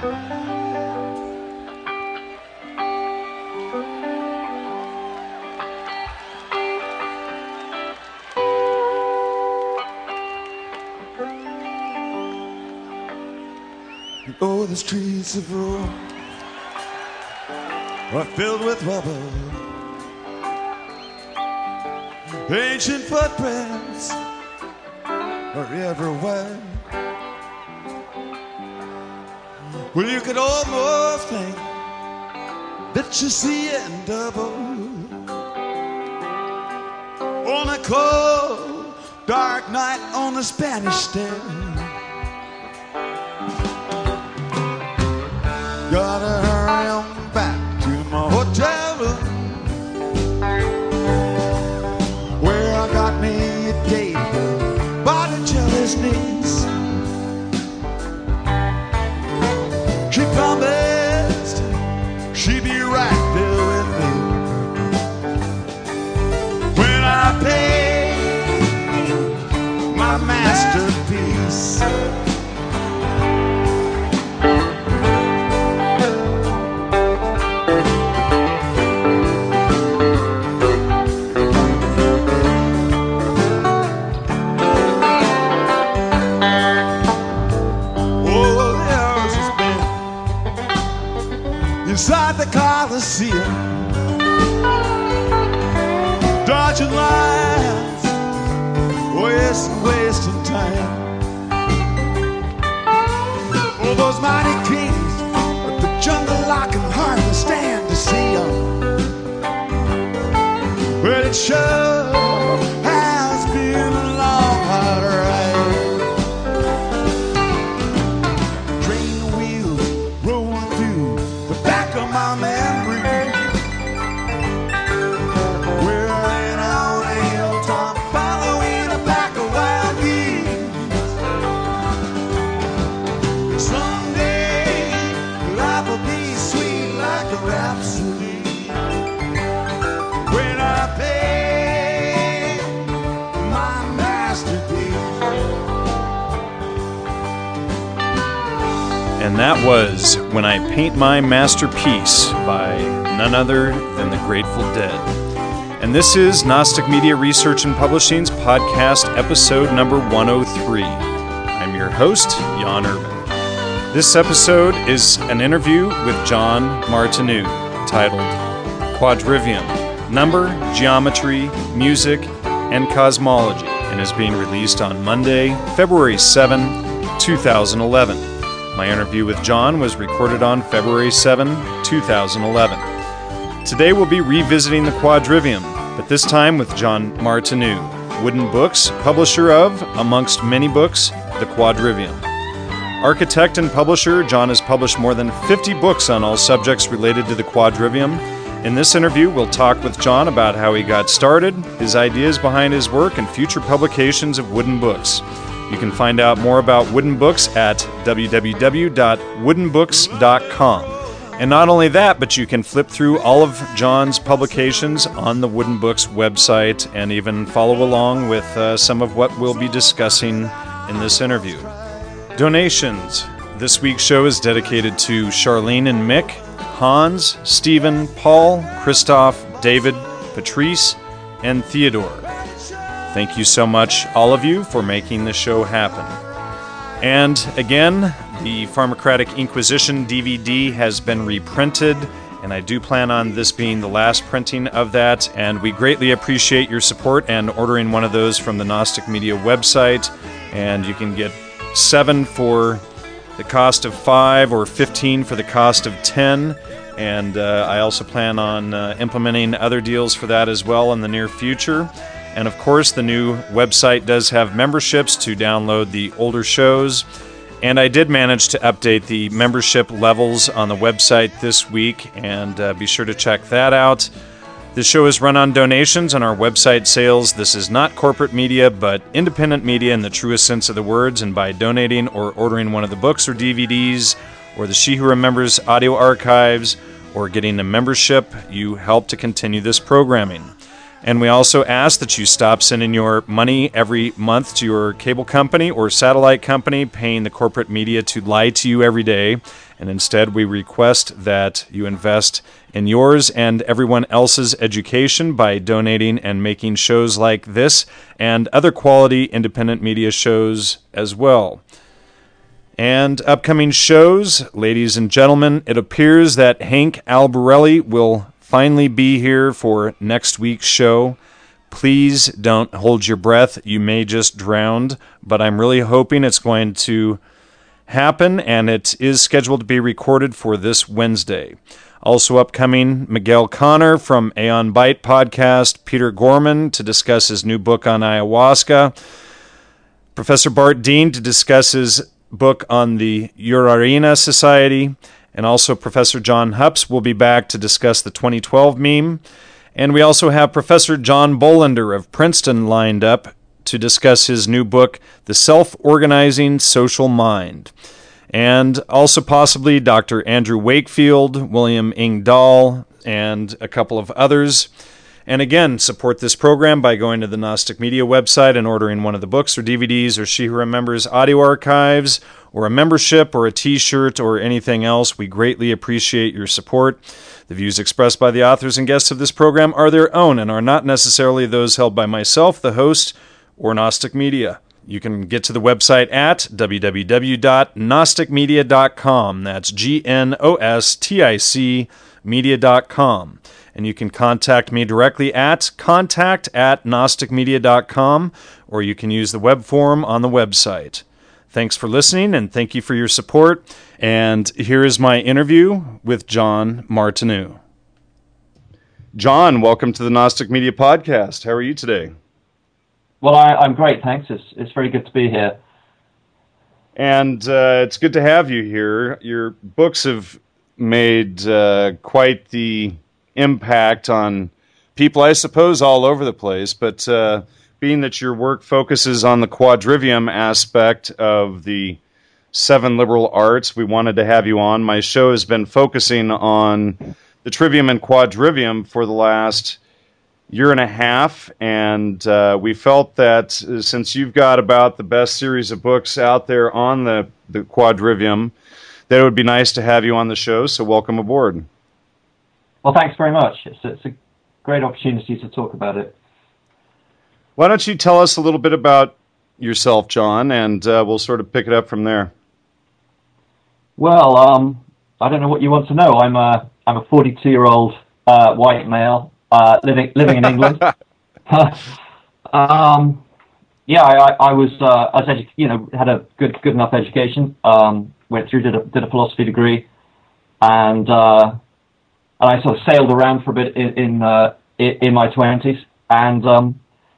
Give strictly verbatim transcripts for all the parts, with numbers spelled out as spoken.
Oh, the streets of Rome are filled with rubble. Ancient footprints are everywhere. Well, you could almost think that you see it in double. On a cold, dark night on the Spanish Steps. Gotta hurry on back to my hotel room, where I got me a date with Botticelli's niece. She promised she'd be right there with me when I pay my masterpiece. Inside the Coliseum, dodging lines, wasting, wasting time. All those mighty kings with the jungle I can hardly stand to see them. Well, it sure has been a long, hard ride. Train wheels rolling through the back of my memory. We're laying on a hilltop, following a pack of wild geese. Someday life will be sweet like a rhapsody when I pay my masterpiece. And that was When I Paint My Masterpiece by none other than the Grateful Dead. And this is Gnostic Media Research and Publishing's podcast episode number one oh three. I'm your host, Jan Urban. This episode is an interview with John Martineau titled Quadrivium, Number, Geometry, Music, and Cosmology, and is being released on Monday, February seventh, two thousand eleven. My interview with John was recorded on February seventh, two thousand eleven. Today we'll be revisiting the Quadrivium, but this time with John Martineau, Wooden Books, publisher of, amongst many books, the Quadrivium. Architect and publisher, John has published more than fifty books on all subjects related to the Quadrivium. In this interview, we'll talk with John about how he got started, his ideas behind his work, and future publications of Wooden Books. You can find out more about Wooden Books at w w w dot wooden books dot com. And not only that, but you can flip through all of John's publications on the Wooden Books website and even follow along with uh, some of what we'll be discussing in this interview. Donations. This week's show is dedicated to Charlene and Mick, Hans, Stephen, Paul, Christoph, David, Patrice, and Theodore. Thank you so much, all of you, for making the show happen. And again, the Pharmacratic Inquisition D V D has been reprinted, and I do plan on this being the last printing of that, and we greatly appreciate your support and ordering one of those from the Gnostic Media website, and you can get seven for the cost of five or fifteen for the cost of ten, and uh, I also plan on uh, implementing other deals for that as well in the near future. And of course, the new website does have memberships to download the older shows. And I did manage to update the membership levels on the website this week, and uh, be sure to check that out. This show is run on donations on our website sales. This is not corporate media, but independent media in the truest sense of the words. And by donating or ordering one of the books or D V Ds, or the She Who Remembers audio archives, or getting a membership, you help to continue this programming. And we also ask that you stop sending your money every month to your cable company or satellite company, paying the corporate media to lie to you every day. And instead, we request that you invest in yours and everyone else's education by donating and making shows like this and other quality independent media shows as well. And upcoming shows, ladies and gentlemen, it appears that Hank Albarelli will finally be here for next week's show. Please don't hold your breath. You may just drown, but I'm really hoping it's going to happen, and it is scheduled to be recorded for this Wednesday. Also upcoming, Miguel Connor from Aeon Byte podcast, Peter Gorman to discuss his new book on ayahuasca, Professor Bart Dean to discuss his book on the Urarina Society, and also Professor John Hups will be back to discuss the twenty twelve meme. And we also have Professor John Bolander of Princeton lined up to discuss his new book, The Self-Organizing Social Mind. And also possibly Doctor Andrew Wakefield, William Engdahl, and a couple of others. And again, support this program by going to the Gnostic Media website and ordering one of the books or D V Ds or She Who Remembers audio archives or a membership or a t-shirt or anything else. We greatly appreciate your support. The views expressed by the authors and guests of this program are their own and are not necessarily those held by myself, the host, or Gnostic Media. You can get to the website at w w w dot gnostic media dot com. That's G N O S T I C media dot com. And you can contact me directly at contact at gnostic media dot com, or you can use the web form on the website. Thanks for listening, and thank you for your support. And here is my interview with John Martineau. John, welcome to the Gnostic Media Podcast. How are you today? Well, I, I'm great, thanks. It's, it's very good to be here. And uh, it's good to have you here. Your books have made uh, quite the impact on people, I suppose, all over the place, but uh, being that your work focuses on the quadrivium aspect of the seven liberal arts, we wanted to have you on. My show has been focusing on the trivium and quadrivium for the last year and a half, and uh, we felt that since you've got about the best series of books out there on the, the quadrivium, that it would be nice to have you on the show, so welcome aboard. Well, thanks very much. It's, it's a great opportunity to talk about it. Why don't you tell us a little bit about yourself, John, and uh, we'll sort of pick it up from there. Well, um, I don't know what you want to know. I'm a I'm a forty-two-year-old uh, white male uh, living living in England. um, yeah, I, I was uh, I was edu- you know had a good good enough education. Um, went through did a did a philosophy degree, and uh, and I sort of sailed around for a bit in in, uh, in my twenties, and um,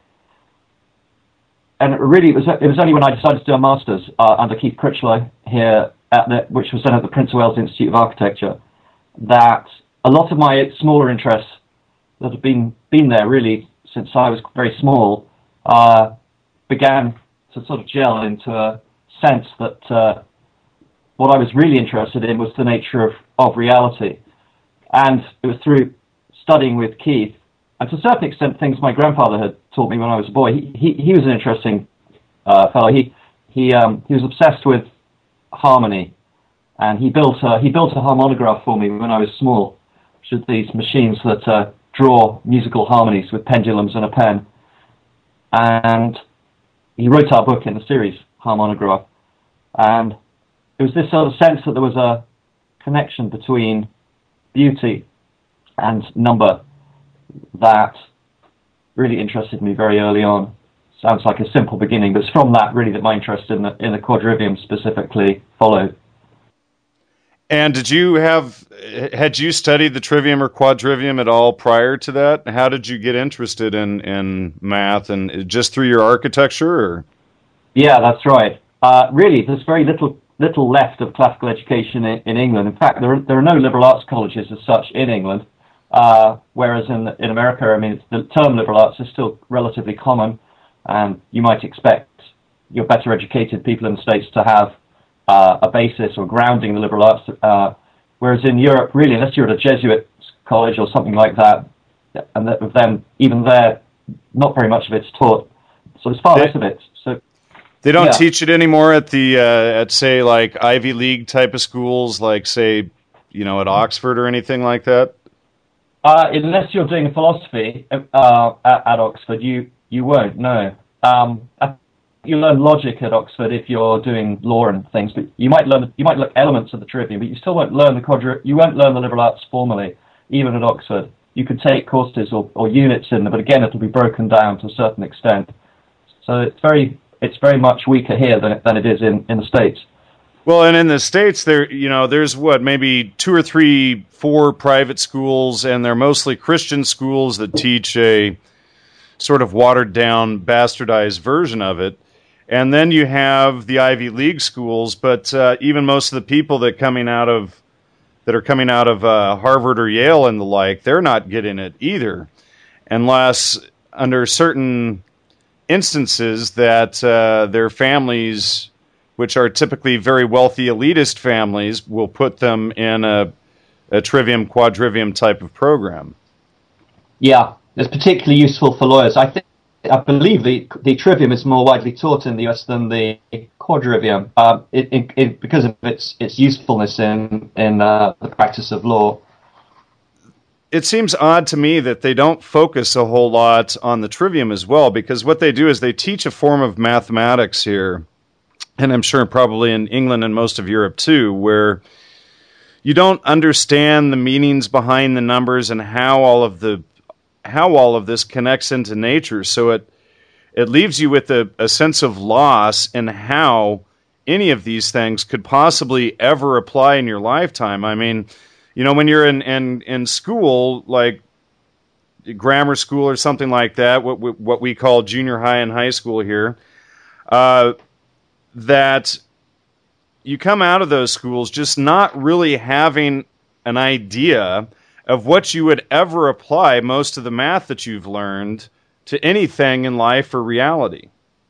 and really it was it was only when I decided to do a master's uh, under Keith Critchlow here, at the, which was done at the Prince of Wales Institute of Architecture, that a lot of my smaller interests that have been been there really since I was very small uh, began to sort of gel into a sense that uh, what I was really interested in was the nature of, of reality. And it was through studying with Keith, and to a certain extent things my grandfather had taught me when I was a boy. He he, he was an interesting uh, fellow. He he um, he was obsessed with harmony, and he built a, he built a harmonograph for me when I was small, which is these machines that uh, draw musical harmonies with pendulums and a pen. And he wrote our book in the series, Harmonograph. And it was this sort of sense that there was a connection between beauty and number that really interested me very early on. Sounds like a simple beginning, but it's from that really that my interest in the in the quadrivium specifically followed. And did you have had you studied the trivium or quadrivium at all prior to that? How did you get interested in, in math, and just through your architecture? Or? Yeah, that's right. Uh, really, there's very little little left of classical education in, in England. In fact, there are, there are no liberal arts colleges as such in England, uh, whereas in in America, I mean, the term liberal arts is still relatively common. And you might expect your better educated people in the States to have uh, a basis or grounding in the liberal arts, uh, whereas in Europe, really, unless you're at a Jesuit college or something like that, and that with them, even there, not very much of it's taught. So there's far they, less of it. So they don't yeah. teach it anymore at the uh, at say like Ivy League type of schools, like say, you know, at Oxford or anything like that. Uh, unless you're doing philosophy uh, at, at Oxford, you you won't. No. Um, you learn logic at Oxford if you're doing law and things, but you might learn you might learn elements of the trivium, but you still won't learn the quadri- You won't learn the liberal arts formally, even at Oxford. You could take courses or, or units in them, but again, it'll be broken down to a certain extent. So it's very it's very much weaker here than it, than it is in, in the States. Well, and in the States, there you know there's what maybe two or three, four private schools, and they're mostly Christian schools that teach a sort of watered down, bastardized version of it. And then you have the Ivy League schools, but uh, even most of the people that coming out of that are coming out of uh, Harvard or Yale and the like, they're not getting it either, unless under certain instances that uh, their families, which are typically very wealthy elitist families, will put them in a, a trivium, quadrivium type of program. Yeah, it's particularly useful for lawyers. I think. I believe the the trivium is more widely taught in the U S than the quadrivium, uh, it, it, it, because of its its usefulness in in uh, the practice of law. It seems odd to me that they don't focus a whole lot on the trivium as well, because what they do is they teach a form of mathematics here, and I'm sure probably in England and most of Europe too, where you don't understand the meanings behind the numbers and how all of the how all of this connects into nature. So it it leaves you with a, a sense of loss in how any of these things could possibly ever apply in your lifetime. I mean, you know, when you're in, in, in school, like grammar school or something like that, what we, what we call junior high and high school here, uh, that you come out of those schools just not really having an idea of what you would ever apply most of the math that you've learned to anything in life or reality.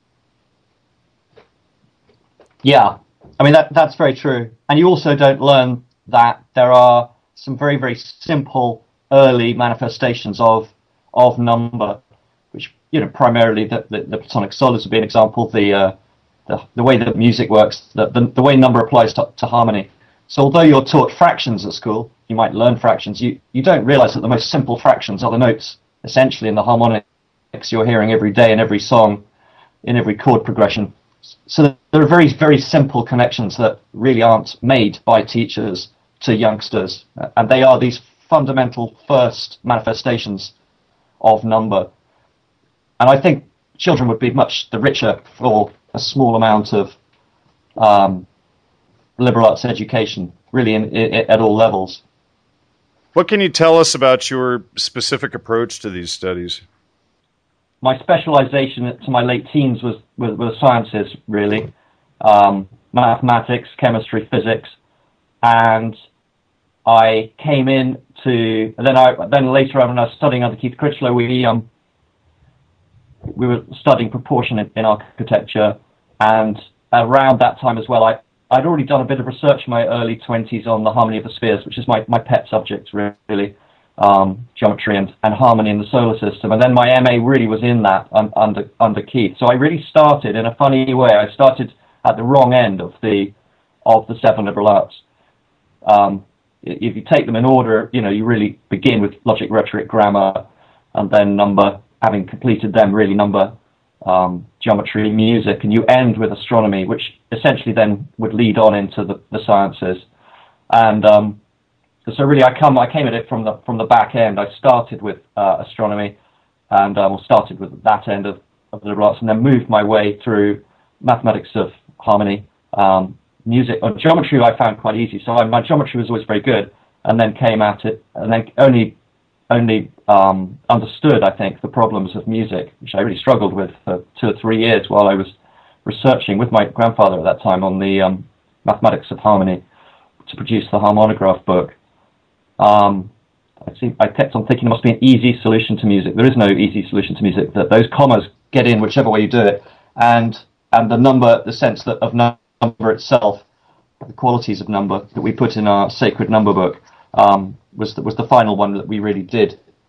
Yeah, I mean, that that's very true. And you also don't learn that there are some very, very simple early manifestations of of number, which, you know, primarily the, the, the Platonic solids would be an example, the, uh, the the way that music works, the, the, the way number applies to, to harmony. So although you're taught fractions at school, you might learn fractions, you, you don't realize that the most simple fractions are the notes, essentially, in the harmonics you're hearing every day in every song, in every chord progression. So there are very, very simple connections that really aren't made by teachers to youngsters. And they are these fundamental first manifestations of number. And I think children would be much the richer for a small amount of um, liberal arts education, really in, in, at all levels. What can you tell us about your specific approach to these studies? My specialization to my late teens was was, was sciences, really, um, mathematics, chemistry, physics, and I came in to then I then later on when I was studying under Keith Critchlow, we um we were studying proportion in, in architecture, and around that time as well, I I'd already done a bit of research in my early twenties on the harmony of the spheres, which is my my pet subject, really. Um, geometry and, and harmony in the solar system, and then my M A really was in that um, under under Keith. So I really started in a funny way. I started at the wrong end of the of the seven liberal arts. Um, if you take them in order, you know, you really begin with logic, rhetoric, grammar, and then number. Having completed them, really number, um, geometry, music, and you end with astronomy, which essentially then would lead on into the, the sciences. And um, So really, I come. I came at it from the from the back end. I started with uh, astronomy, and um, started with that end of, of the liberal arts, and then moved my way through mathematics of harmony, um, music, or geometry. I found quite easy. So I, my geometry was always very good, and then came at it, and then only only um, understood, I think, the problems of music, which I really struggled with for two or three years while I was researching with my grandfather at that time on the um, mathematics of harmony to produce the harmonograph book. Um, I, see, I kept on thinking there must be an easy solution to music. There is no easy solution to music. That those commas get in whichever way you do it, and and the number, the sense that of number itself, the qualities of number that we put in our sacred number book, um, was the, was the final one that we really did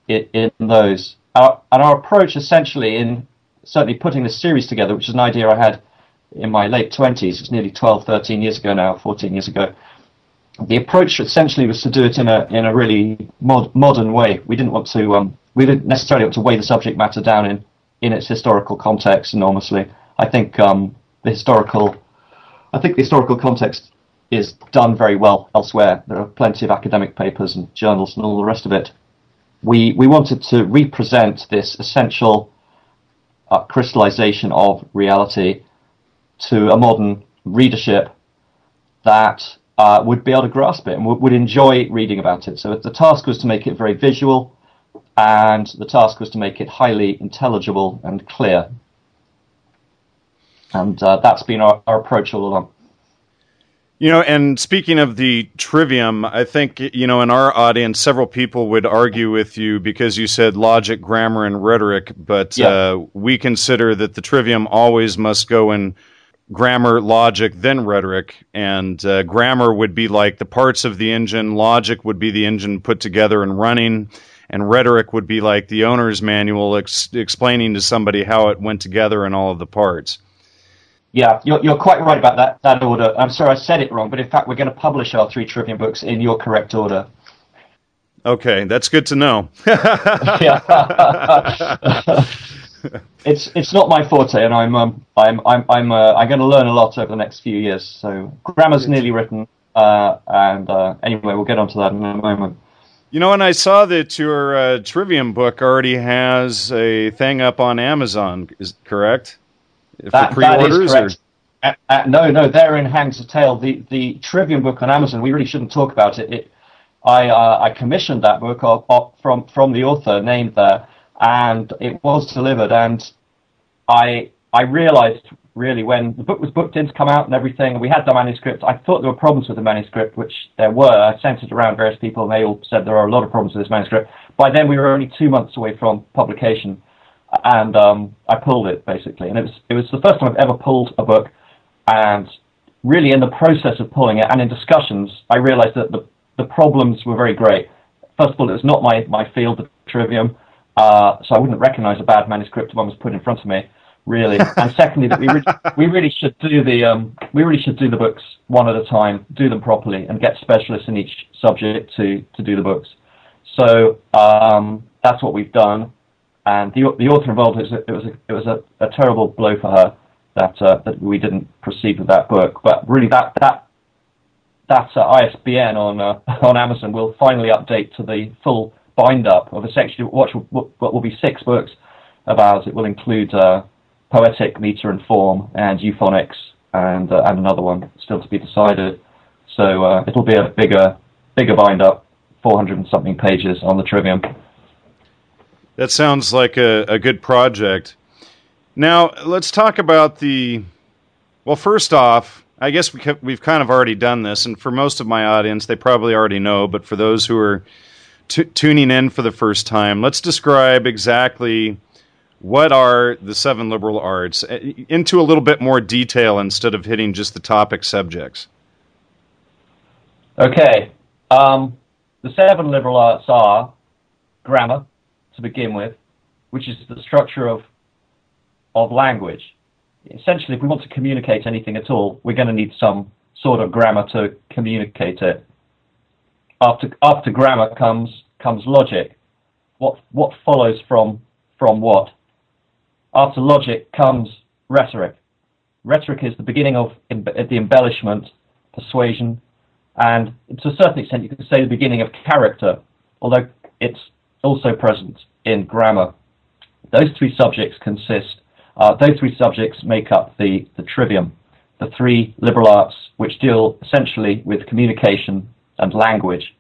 in, in those. Our, and our approach essentially in certainly putting this series together, which is an idea I had in my late twenties, it's nearly twelve, thirteen years ago now, fourteen years ago. The approach essentially was to do it in a in a really mod, modern way. We didn't want to um, we didn't necessarily want to weigh the subject matter down in, in its historical context enormously. I think um, the historical I think the historical context is done very well elsewhere. There are plenty of academic papers and journals and all the rest of it. We we wanted to represent this essential uh, crystallization of reality to a modern readership that uh, would be able to grasp it and would, would enjoy reading about it. So the task was to make it very visual, and the task was to make it highly intelligible and clear. And uh, that's been our, our approach all along. You know, and speaking of the trivium, I think, you know, in our audience, several people would argue with you because you said logic, grammar, and rhetoric, but yeah. uh, we consider that the trivium always must go in grammar, logic, then rhetoric, and uh, grammar would be like the parts of the engine, logic would be the engine put together and running, and rhetoric would be like the owner's manual ex- explaining to somebody how it went together and all of the parts. Yeah, you're, you're quite right about that, that order. I'm sorry I said it wrong, but in fact we're going to publish our three Trivium books in your correct order. Okay, that's good to know. it's it's not my forte, and I'm um, I'm I'm I'm uh, I'm going to learn a lot over the next few years. So grammar's nearly written, uh, and uh, anyway, we'll get onto that in a moment. You know, and I saw that your uh, Trivium book already has a thing up on Amazon. Is correct? That, For pre-orders, that is correct. Uh, uh, no, no, therein hangs the tale. The the Trivium book on Amazon, we really shouldn't talk about it. it I uh, I commissioned that book off, off from from the author named there, and it was delivered. And I I realised really when the book was booked in to come out and everything, and we had the manuscript. I thought there were problems with the manuscript, which there were. I sent it around various people, and they all said there are a lot of problems with this manuscript. By then, we were only two months away from publication. And um, I pulled it, basically. And it was it was the first time I've ever pulled a book. And really in the process of pulling it and in discussions, I realized that the, the problems were very great. First of all, it was not my, my field, the trivium, uh, so I wouldn't recognize a bad manuscript if one was put in front of me, really. And secondly, that we, re- we really should do the um, we really should do the books one at a time, do them properly, and get specialists in each subject to, to do the books. So um, that's what we've done. And the the author involved, it was a, it was a, it was a, a terrible blow for her that uh, that we didn't proceed with that book. But really, that that that uh, I S B N on uh, on Amazon will finally update to the full bind up of essentially what will, what will be six books of ours. It will include uh, poetic, meter and form, and euphonics, and uh, and another one still to be decided. So uh, it'll be a bigger bigger bind up, four hundred and something pages on the Trivium. That sounds like a, a good project. Now, let's talk about the... Well, first off, I guess we ca- we've kind of already done this, and for most of my audience, they probably already know, but for those who are t- tuning in for the first time, let's describe exactly what are the seven liberal arts into a little bit more detail instead of hitting just the topic subjects. Okay. Um, the seven liberal arts are grammar, to begin with, which is the structure of of language. Essentially, if we want to communicate anything at all, we're going to need some sort of grammar to communicate it. After after grammar comes comes logic. What what follows from from what? After logic comes rhetoric. Rhetoric is the beginning of imbe- the embellishment, persuasion, and to a certain extent, you could say the beginning of character, although it's also present in grammar. Those three subjects consist, uh, those three subjects make up the, the trivium, the three liberal arts which deal essentially with communication and language.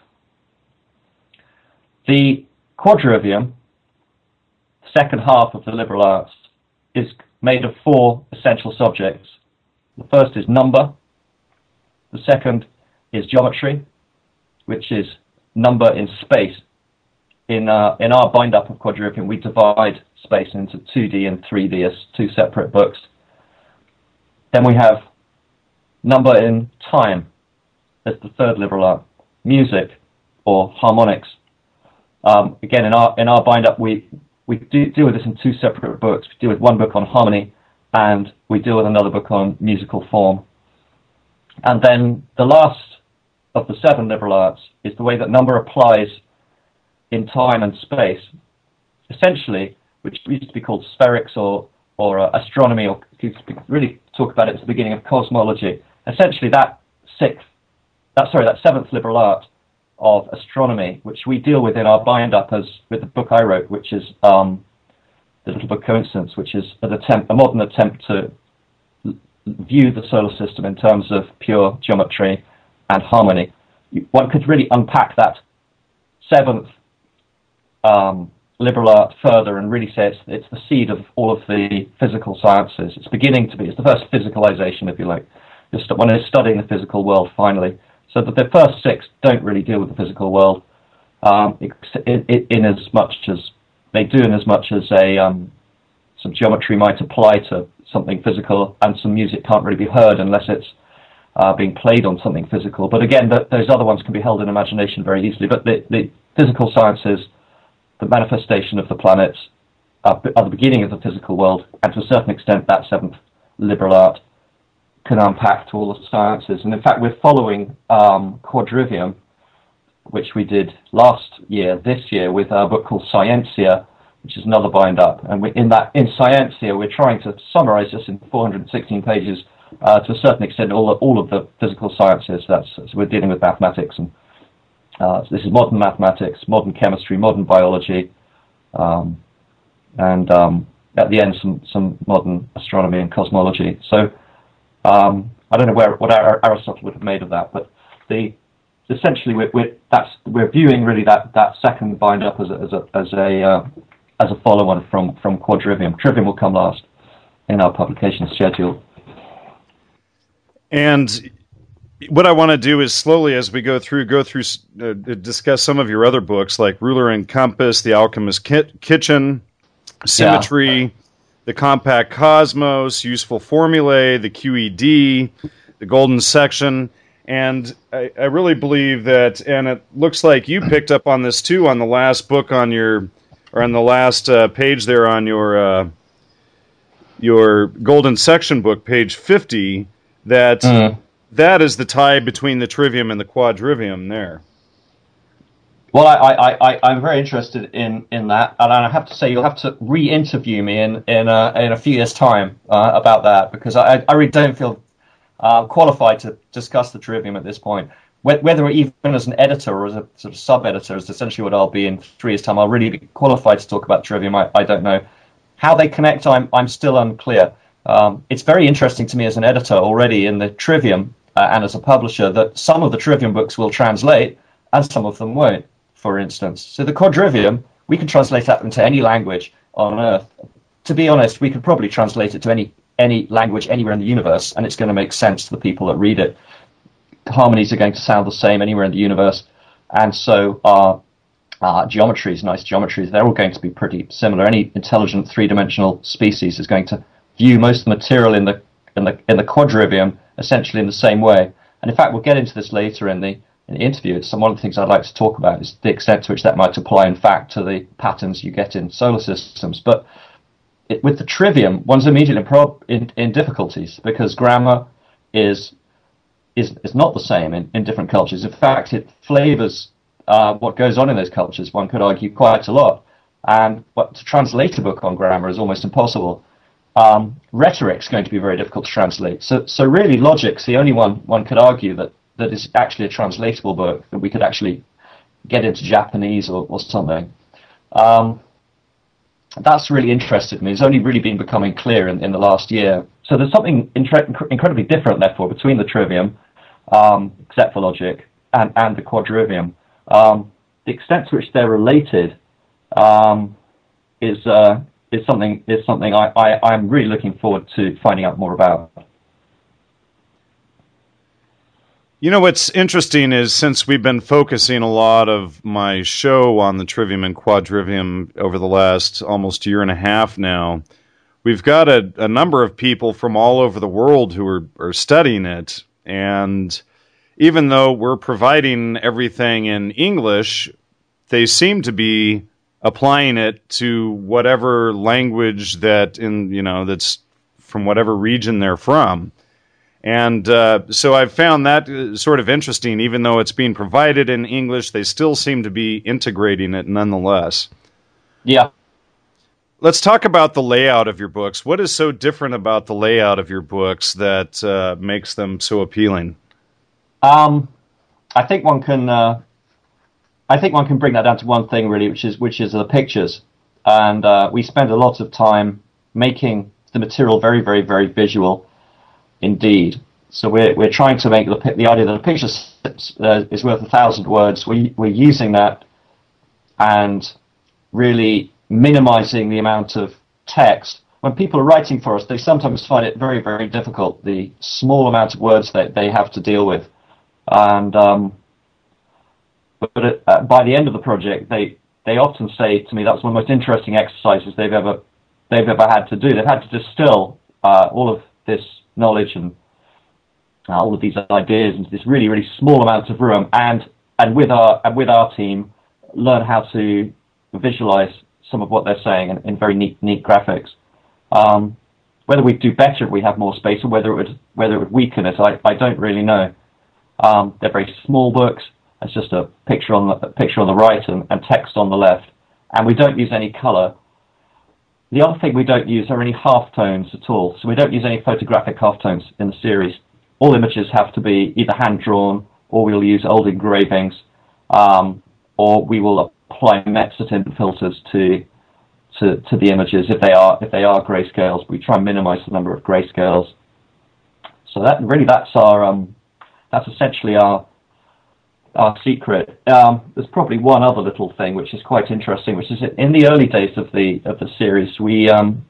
The quadrivium, second half of the liberal arts, is made of four essential subjects. The first is number, the second is geometry, which is number in space. In, uh, in our bind-up of quadrivium, we divide space into two D and three D as two separate books. Then we have number in time as the third liberal art, music or harmonics. Um, again, in our in our bind-up, we, we do deal with this in two separate books. We deal with one book on harmony, and we deal with another book on musical form. And then the last of the seven liberal arts is the way that number applies in time and space, essentially, which used to be called spherics or or uh, astronomy, or you could really talk about it at the beginning of cosmology. Essentially, that sixth, that sorry, that seventh liberal art of astronomy, which we deal with in our bind-up as with the book I wrote, which is um, the Little Book Coincidence, which is an attempt, a modern attempt to view the solar system in terms of pure geometry and harmony. One could really unpack that seventh um, liberal art further and really say it's, it's the seed of all of the physical sciences. It's beginning to be, it's the first physicalization, if you like. Just one is studying the physical world, finally. So that the first six don't really deal with the physical world um, in, in, in as much as, they do in as much as a um, some geometry might apply to something physical, and some music can't really be heard unless it's uh, being played on something physical. But again, th those other ones can be held in imagination very easily. But the, the physical sciences, the manifestation of the planets, are, are the beginning of the physical world, and to a certain extent, that seventh liberal art can unpack to all the sciences. And in fact, we're following um, Quadrivium, which we did last year, this year, with a book called Scientia, which is another bind-up. And we, in that, in Scientia, we're trying to summarize this in four hundred sixteen pages, uh, to a certain extent, all, the, all of the physical sciences. That's, so we're dealing with mathematics, and uh, so this is modern mathematics, modern chemistry, modern biology, um, and um, at the end, some, some modern astronomy and cosmology. So um, I don't know where what Aristotle would have made of that, but the essentially we're, we're that's we're viewing really that, that second bind-up as a as a as a uh, as a follow-on from from Quadrivium. Trivium will come last in our publication schedule. And what I want to do is slowly, as we go through, go through, uh, discuss some of your other books like Ruler and Compass, The Alchemist's Kitchen, Symmetry, yeah. The Compact Cosmos, Useful Formulae, the Q E D, the Golden Section. And I, I really believe that, and it looks like you picked up on this too on the last book on your, or on the last uh, page there on your uh, your Golden Section book, page fifty, that mm. that is the tie between the trivium and the quadrivium there. Well, I, I, I, I'm very interested in, in that, and I have to say you'll have to re-interview me in in a, in a few years' time uh, about that, because I, I really don't feel uh, qualified to discuss the trivium at this point. Whether even as an editor or as a sort of sub-editor is essentially what I'll be in three years' time. I'll really be qualified to talk about trivium. I, I don't know. How they connect, I'm, I'm still unclear. Um, it's very interesting to me as an editor already in the trivium uh, and as a publisher that some of the trivium books will translate and some of them won't, for instance. So the quadrivium, we can translate that into any language on Earth. To be honest, we could probably translate it to any, any language anywhere in the universe, and it's going to make sense to the people that read it. Harmonies are going to sound the same anywhere in the universe, and so are uh, geometries, nice geometries. They're all going to be pretty similar. Any intelligent three-dimensional species is going to view most of the material in the in the in the quadrivium essentially in the same way. And in fact, we'll get into this later in the in the interview. It's one of the things I'd like to talk about is the extent to which that might apply, in fact, to the patterns you get in solar systems. But it, with the trivium, one's immediately in, prob- in, in difficulties because grammar is is is not the same in, in different cultures. In fact, it flavors uh, what goes on in those cultures, one could argue, quite a lot. And but to translate a book on grammar is almost impossible. Um, rhetoric's going to be very difficult to translate. So so really, logic's the only one one could argue that, that is actually a translatable book, that we could actually get into Japanese or, or something. Um, that's really interested me. It's only really been becoming clear in, in the last year. So there's something intre- incredibly different, therefore, between the trivium, um, except for logic, and, and the quadrivium. Um, the extent to which they're related um, is uh, is something is something I, I, I'm really looking forward to finding out more about. You know, what's interesting is since we've been focusing a lot of my show on the trivium and quadrivium over the last almost year and a half now, we've got a, a number of people from all over the world who are, are studying it. And even though we're providing everything in English, they seem to be applying it to whatever language that in you know that's from whatever region they're from. And uh, so I've found that sort of interesting. Even though it's being provided in English, they still seem to be integrating it nonetheless. Yeah. Let's talk about the layout of your books. What is so different about the layout of your books that uh, makes them so appealing? Um, I think one can. Uh, I think one can bring that down to one thing really, which is which is the pictures. And uh, we spend a lot of time making the material very, very, very visual. Indeed. So we're we're trying to make the the idea that a picture uh, is worth a thousand words. We we're using that and really minimizing the amount of text. When people are writing for us, they sometimes find it very very difficult, the small amount of words that they have to deal with. And um, but it, uh, by the end of the project, they they often say to me that's one of the most interesting exercises they've ever they've ever had to do. They've had to distill uh, all of this knowledge and uh, all of these ideas into this really, really small amount of room, and and with our and with our team, learn how to visualize some of what they're saying in, in very neat, neat graphics. Um, whether we'd do better if we have more space, or whether it would whether it would weaken it, I, I don't really know. Um, they're very small books. It's just a picture on the a picture on the right and, and text on the left, and we don't use any color. The other thing we don't use are any halftones at all. So we don't use any photographic halftones in the series. All images have to be either hand-drawn, or we'll use old engravings, um, or we will apply Mexitin filters to, to to the images if they are if they are grayscales. We try and minimize the number of grayscales. So that really that's our um, that's essentially our our secret. Um, there's probably one other little thing which is quite interesting, which is in the early days of the of the series, we um,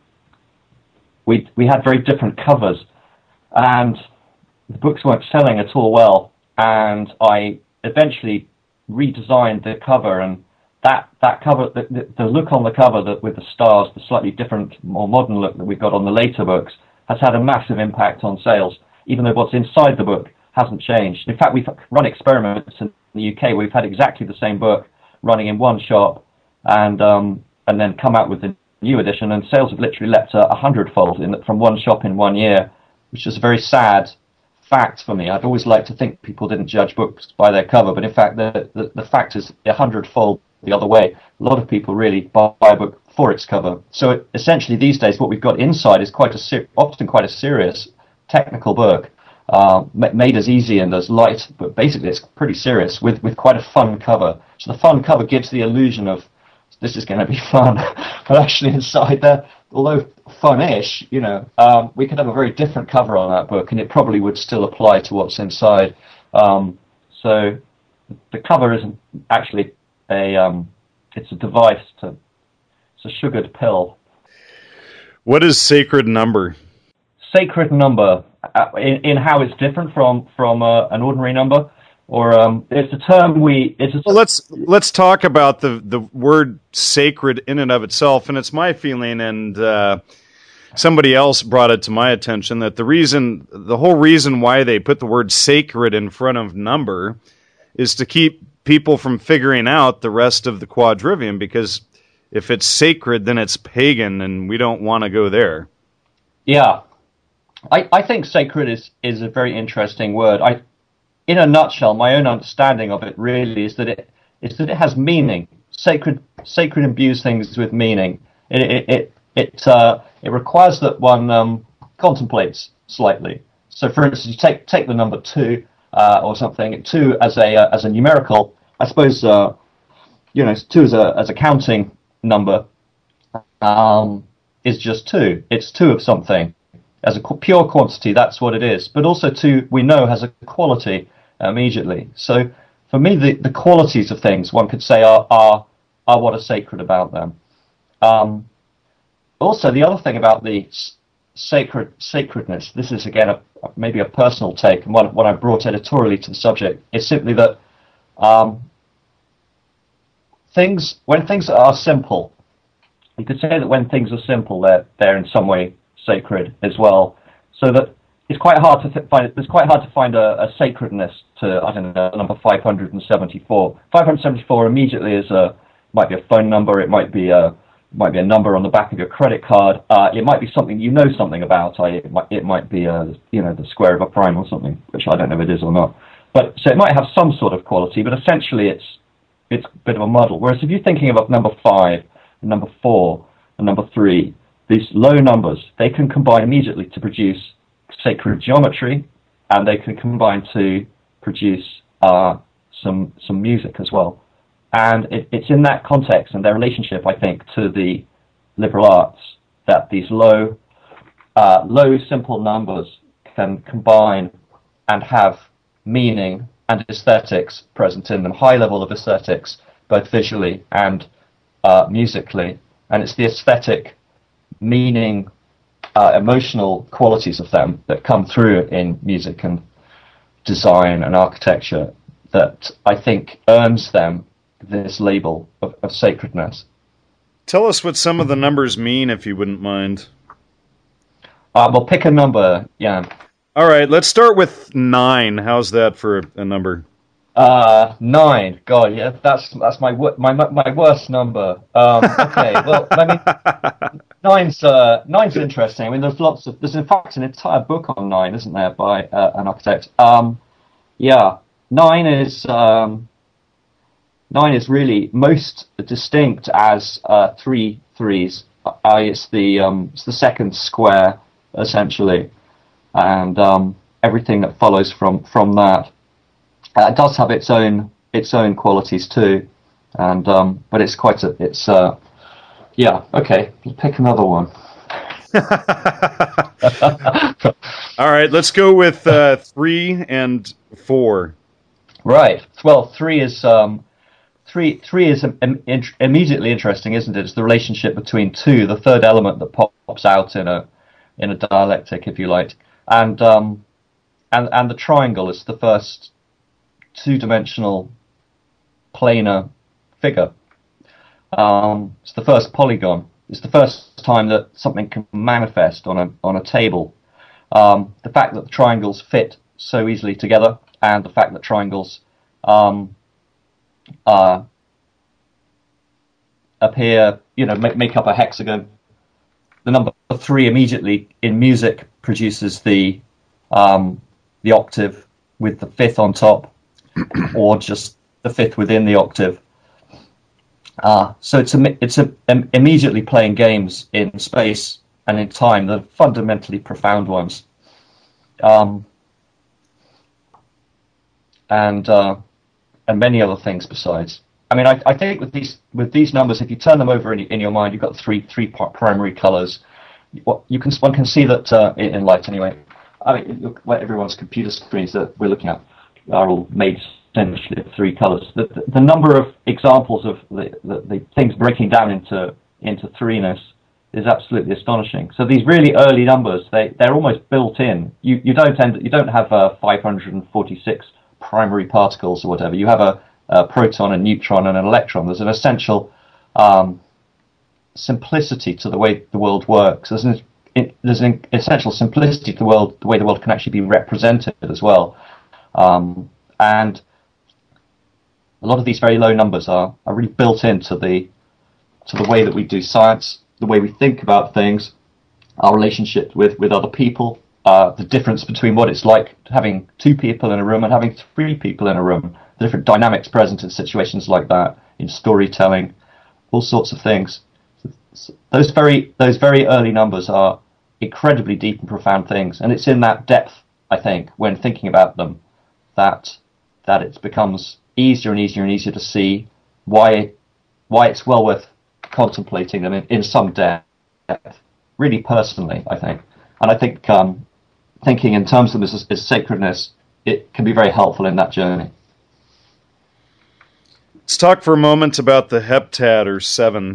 we we had very different covers, and the books weren't selling at all well. And I eventually redesigned the cover, and that that cover, the, the, the look on the cover that with the stars, the slightly different, more modern look that we've got on the later books, has had a massive impact on sales, even though what's inside the book hasn't changed. In fact, we've run experiments in the U K. We've had exactly the same book running in one shop, and um, and then come out with the new edition, and sales have literally leapt a hundredfold in from one shop in one year, which is a very sad fact for me. I'd always like to think people didn't judge books by their cover, but in fact, the the, the fact is a hundredfold the other way. A lot of people really buy a book for its cover. So it, essentially, these days, what we've got inside is quite a ser- often quite a serious technical book. Uh, made as easy and as light, but basically it's pretty serious with, with quite a fun cover. So the fun cover gives the illusion of this is going to be fun, but actually inside there, although fun-ish, you know, um, we could have a very different cover on that book, and it probably would still apply to what's inside. Um, so the cover isn't actually a um, it's a device to it's a sugared pill. What is sacred number? Sacred number. Uh, in, in how it's different from from uh, an ordinary number, or um, it's a term we. It's a well, let's let's talk about the the word sacred in and of itself, and it's my feeling, and uh, somebody else brought it to my attention that the reason, the whole reason why they put the word sacred in front of number, is to keep people from figuring out the rest of the quadrivium, because if it's sacred, then it's pagan, and we don't want to go there. Yeah. I, I think sacred is, is a very interesting word. I, in a nutshell, my own understanding of it really is that it is that it has meaning. Sacred sacred imbues things with meaning. It it it it, uh, it requires that one um, contemplates slightly. So, for instance, you take take the number two uh, or something. Two as a uh, as a numerical. I suppose uh, you know two as a as a counting number um, is just two. It's two of something. As a pure quantity, that's what it is. But also, two, we know, has a quality immediately. So, for me, the, the qualities of things, one could say, are are, are what are sacred about them. Um, also, the other thing about the sacred sacredness, this is, again, a, maybe a personal take, and what, what I brought editorially to the subject, is simply that um, things, when things are simple, you could say that when things are simple, they're, they're in some way sacred as well. So that it's quite hard to th- find. It's quite hard to find a, a sacredness to I don't know number five hundred seventy-four. five hundred seventy-four immediately is a might be a phone number. It might be a might be a number on the back of your credit card. Uh, it might be something you know something about. I, it, might, it might be a you know the square of a prime or something, which I don't know if it is or not. But so it might have some sort of quality, but essentially it's it's a bit of a muddle. Whereas if you're thinking about number five, and number four, and number three, these low numbers, they can combine immediately to produce sacred geometry, and they can combine to produce uh, some some music as well. And it, it's in that context and their relationship, I think, to the liberal arts that these low, uh, low simple numbers can combine and have meaning and aesthetics present in them, high level of aesthetics, both visually and uh, musically. And it's the aesthetic, meaning, uh, emotional qualities of them that come through in music and design and architecture that I think earns them this label of, of sacredness. Tell us what some of the numbers mean, if you wouldn't mind. Uh, well, pick a number, yeah. All right, let's start with nine. How's that for a, a number? Uh, nine. God, yeah, that's that's my my my worst number. Um, okay, well, I mean, nine's uh, nine's interesting. I mean, there's lots of there's in fact an entire book on nine, isn't there, by uh, an architect? Um, yeah, nine is um, nine is really most distinct as uh, three threes. Uh, it's the um, it's the second square essentially, and um, everything that follows from from that. Uh, it does have its own its own qualities too, and um, but it's quite a it's uh, yeah okay. Pick another one. All right, let's go with uh, three and four. Right. Well, three is um, three three is im- in- immediately interesting, isn't it? It's the relationship between two, the third element that pops out in a in a dialectic, if you like, and um, and and the triangle is the first two-dimensional planar figure. Um, it's the first polygon. It's the first time that something can manifest on a on a table. Um, the fact that the triangles fit so easily together, and the fact that triangles um, uh, appear, you know, make, make up a hexagon. The number three immediately in music produces the um, the octave with the fifth on top, or just the fifth within the octave. Uh, so it's a, it's a, um, immediately playing games in space and in time that are fundamentally profound ones. Um, and uh, and many other things besides. I mean, I, I think with these with these numbers, if you turn them over in, in your mind, you've got three three primary colors. What you can one can see that uh, in, in light anyway. I mean, look, everyone's computer screens that we're looking at are all made essentially of three colors. The, the, the number of examples of the, the, the things breaking down into into threeness is absolutely astonishing. So these really early numbers, they they're almost built in. You you don't end you don't have uh, five hundred forty-six primary particles or whatever. You have a, a proton, a neutron, and an electron. There's an essential um, simplicity to the way the world works. There's an, it, there's an essential simplicity to the world, the way the world can actually be represented as well. Um, and a lot of these very low numbers are, are really built into the to the way that we do science, the way we think about things, our relationship with, with other people, uh, the difference between what it's like having two people in a room and having three people in a room, the different dynamics present in situations like that, in storytelling, all sorts of things. So those very those very early numbers are incredibly deep and profound things, and it's in that depth, I think, when thinking about them, that that it becomes easier and easier and easier to see why why it's well worth contemplating them in, in some depth, really personally, I think. And I think um, thinking in terms of them as, as sacredness, it can be very helpful in that journey. Let's talk for a moment about the heptad, or seven.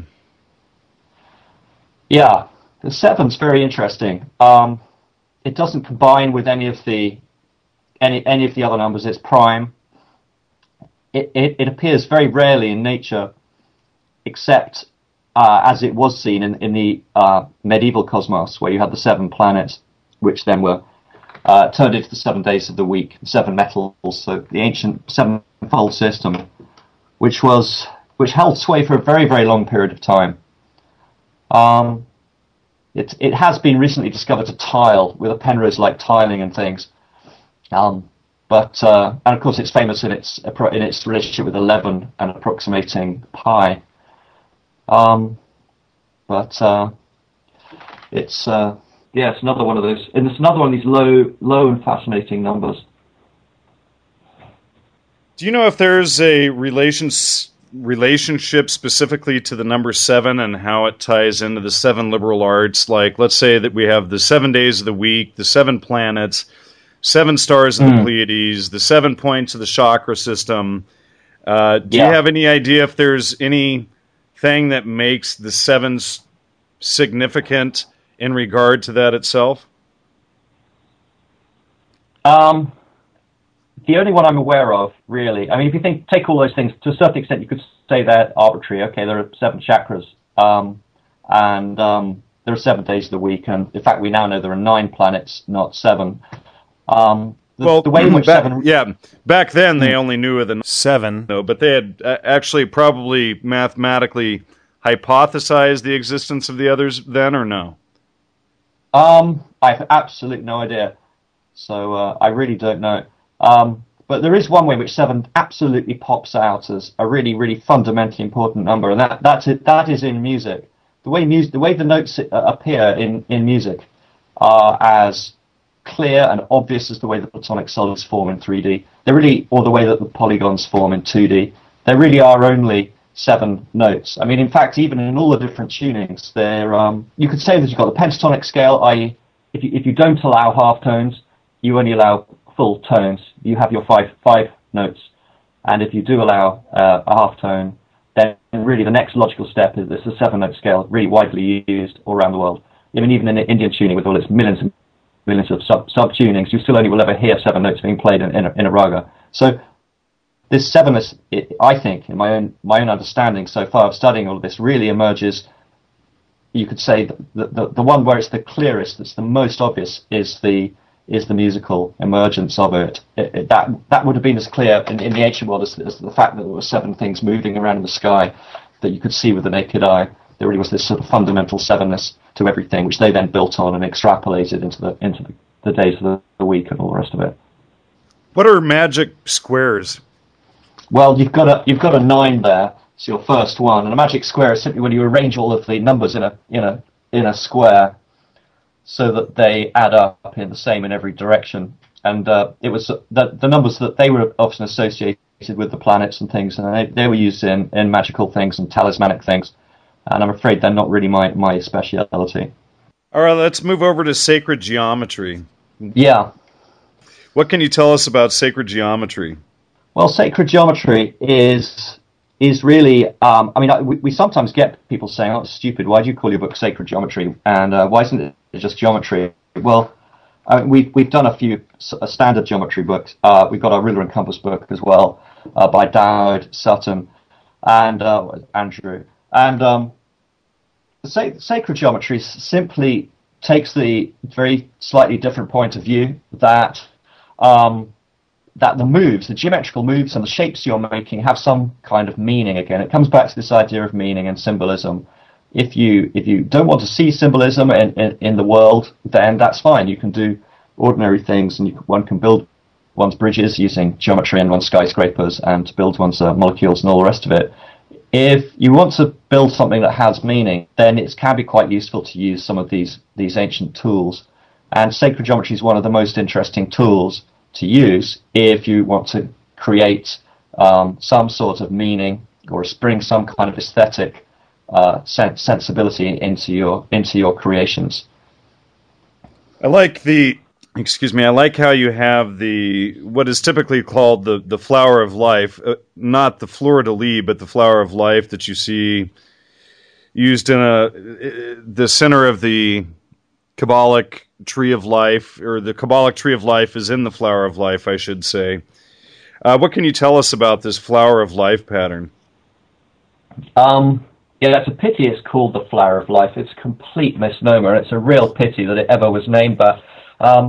Yeah, the seven's very interesting. Um, it doesn't combine with any of the any any of the other numbers. It's prime. It it, it appears very rarely in nature, except uh, as it was seen in in the uh, medieval cosmos, where you had the seven planets, which then were uh, turned into the seven days of the week, seven metals, so the ancient sevenfold system, which was which held sway for a very, very long period of time. Um, it it has been recently discovered to tile with a Penrose-like tiling and things, um, but uh, and of course it's famous in its in its relationship with eleven and approximating pi. Um, but uh, it's uh, yeah, it's another one of those, and it's another one of these low, low and fascinating numbers. Do you know if there's a relations, relationship specifically to the number seven and how it ties into the seven liberal arts? Like, let's say that we have the seven days of the week, the seven planets, seven stars of mm. the Pleiades, the seven points of the chakra system. Uh, do yeah. you have any idea if there's anything that makes the sevens significant in regard to that itself? Um, the only one I'm aware of, really, I mean, if you think, take all those things, to a certain extent, you could say they're arbitrary. Okay, there are seven chakras, um, and um, there are seven days of the week, and in fact, we now know there are nine planets, not seven. Um, the, well, the way in which back, seven... yeah, back then they only knew of the seven, no, but they had uh, actually probably mathematically hypothesized the existence of the others then, or no? Um, I have absolutely no idea. So uh, I really don't know. Um, but there is one way in which seven absolutely pops out as a really, really fundamentally important number, and that that's it. That is in music. The way music, the way the notes appear in, in music are as clear and obvious as the way the platonic solids form in three D. They really, or the way that the polygons form in two D. There really are only seven notes. I mean, in fact, even in all the different tunings, there um, you could say that you've got the pentatonic scale, that is, if you if you don't allow half tones, you only allow full tones. You have your five five notes, and if you do allow uh, a half tone, then really the next logical step is this: a seven note scale, really widely used all around the world. I mean, even in Indian tuning, with all its millions and millions of sub sub tunings, you still only will ever hear seven notes being played in, in, a, in a raga. So this sevenness, I think, in my own my own understanding so far of studying all of this, really emerges. You could say the the, the one where it's the clearest, that's the most obvious, is the is the musical emergence of it. it, it that that would have been as clear in, in the ancient world as, as the fact that there were seven things moving around in the sky that you could see with the naked eye. There really was this sort of fundamental sevenness to everything, which they then built on and extrapolated into the into the, the days of the, the week and all the rest of it. What are magic squares? Well, you've got a you've got a nine there. It's your first one, and a magic square is simply when you arrange all of the numbers in a in a in a square, so that they add up in the same in every direction. And uh, it was the the numbers that they were often associated with the planets and things, and they, they were used in, in magical things and talismanic things. And I'm afraid they're not really my my speciality. All right, let's move over to sacred geometry. Yeah. What can you tell us about sacred geometry? Well, sacred geometry is is really, um, I mean, we, we sometimes get people saying, oh, it's stupid, why do you call your book Sacred Geometry? And uh, why isn't it just geometry? Well, uh, we've, we've done a few uh, standard geometry books. Uh, we've got our Ruler and Compass book as well, uh, by Dowd, Sutton, and uh, Andrew. And um, sac- sacred geometry simply takes the very slightly different point of view that... Um, that the moves, the geometrical moves and the shapes you're making have some kind of meaning again. It comes back to this idea of meaning and symbolism. If you if you don't want to see symbolism in, in, in the world, then that's fine. You can do ordinary things, and you, one can build one's bridges using geometry and one's skyscrapers and build one's uh, molecules and all the rest of it. If you want to build something that has meaning, then it can be quite useful to use some of these, these ancient tools. And sacred geometry is one of the most interesting tools to use if you want to create um, some sort of meaning or bring some kind of aesthetic uh, sen- sensibility into your into your creations. I like the excuse me. I like how you have the what is typically called the the flower of life, uh, not the fleur de lis, but the flower of life that you see used in a the center of the Kabbalic tree of life, or the Kabbalic tree of life is in the flower of life, I should say. Uh, what can you tell us about this flower of life pattern? Um, yeah, that's a pity it's called the flower of life. It's a complete misnomer. It's a real pity that it ever was named that. Um,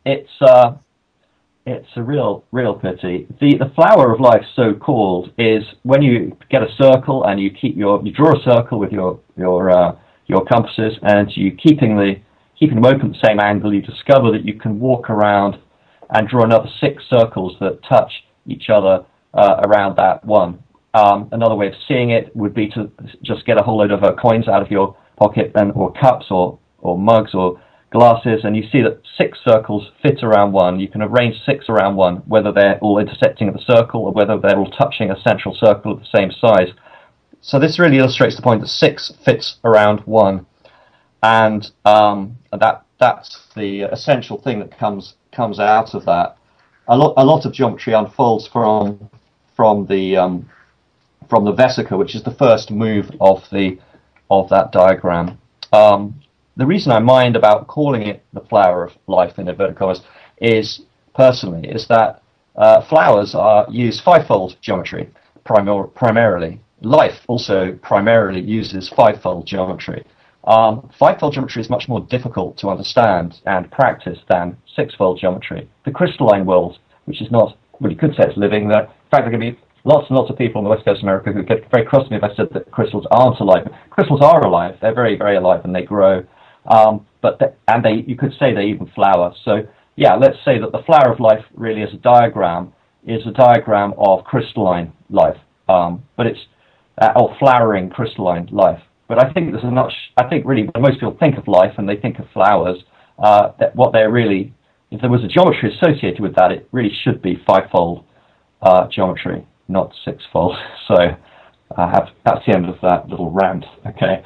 it's uh, it's a real real pity. The the flower of life, so called, is when you get a circle and you keep your you draw a circle with your your uh, your compasses, and you keeping the keeping them open at the same angle. You discover that you can walk around and draw another six circles that touch each other uh, around that one. Um, another way of seeing it would be to just get a whole load of uh, coins out of your pocket, and or cups or, or mugs or glasses, and you see that six circles fit around one. You can arrange six around one, whether they're all intersecting at the circle or whether they're all touching a central circle of the same size. So this really illustrates the point that six fits around one, and um, that that's the essential thing that comes comes out of that. A lot a lot of geometry unfolds from from the um, from the vesica, which is the first move of the of that diagram. Um, the reason I mind about calling it the flower of life in inverted commas is personally is that uh, flowers are use fivefold geometry primor- primarily. Life also primarily uses fivefold geometry. Um, fivefold geometry is much more difficult to understand and practice than sixfold geometry. The crystalline world, which is not, well, you could say it's living there. In fact, there are going to be lots and lots of people in the West Coast of America who get very cross with me if I said that crystals aren't alive. Crystals are alive. They're very, very alive, and they grow. Um, but they, and they, you could say they even flower. So, yeah, let's say that the flower of life really is a diagram, is a diagram of crystalline life. Um, but it's, uh, or flowering crystalline life. But I think there's a much, I think really when most people think of life and they think of flowers, uh, that what they're really, if there was a geometry associated with that, it really should be fivefold uh, geometry, not sixfold. So I have, that's the end of that little rant. Okay.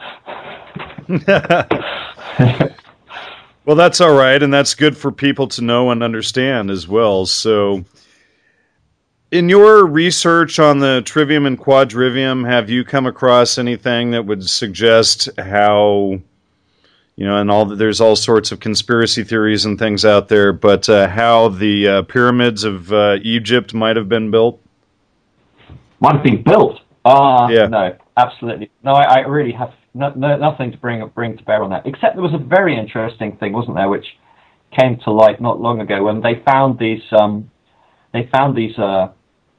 Well, that's all right, and that's good for people to know and understand as well. So, in your research on the trivium and quadrivium, have you come across anything that would suggest how, you know, and all there's all sorts of conspiracy theories and things out there, but uh, how the uh, pyramids of uh, Egypt might have been built? Might have been built? Ah, uh, yeah. No, absolutely. No, I, I really have no, no, nothing to bring bring to bear on that, except there was a very interesting thing, wasn't there, which came to light not long ago when they found these um, they found these uh,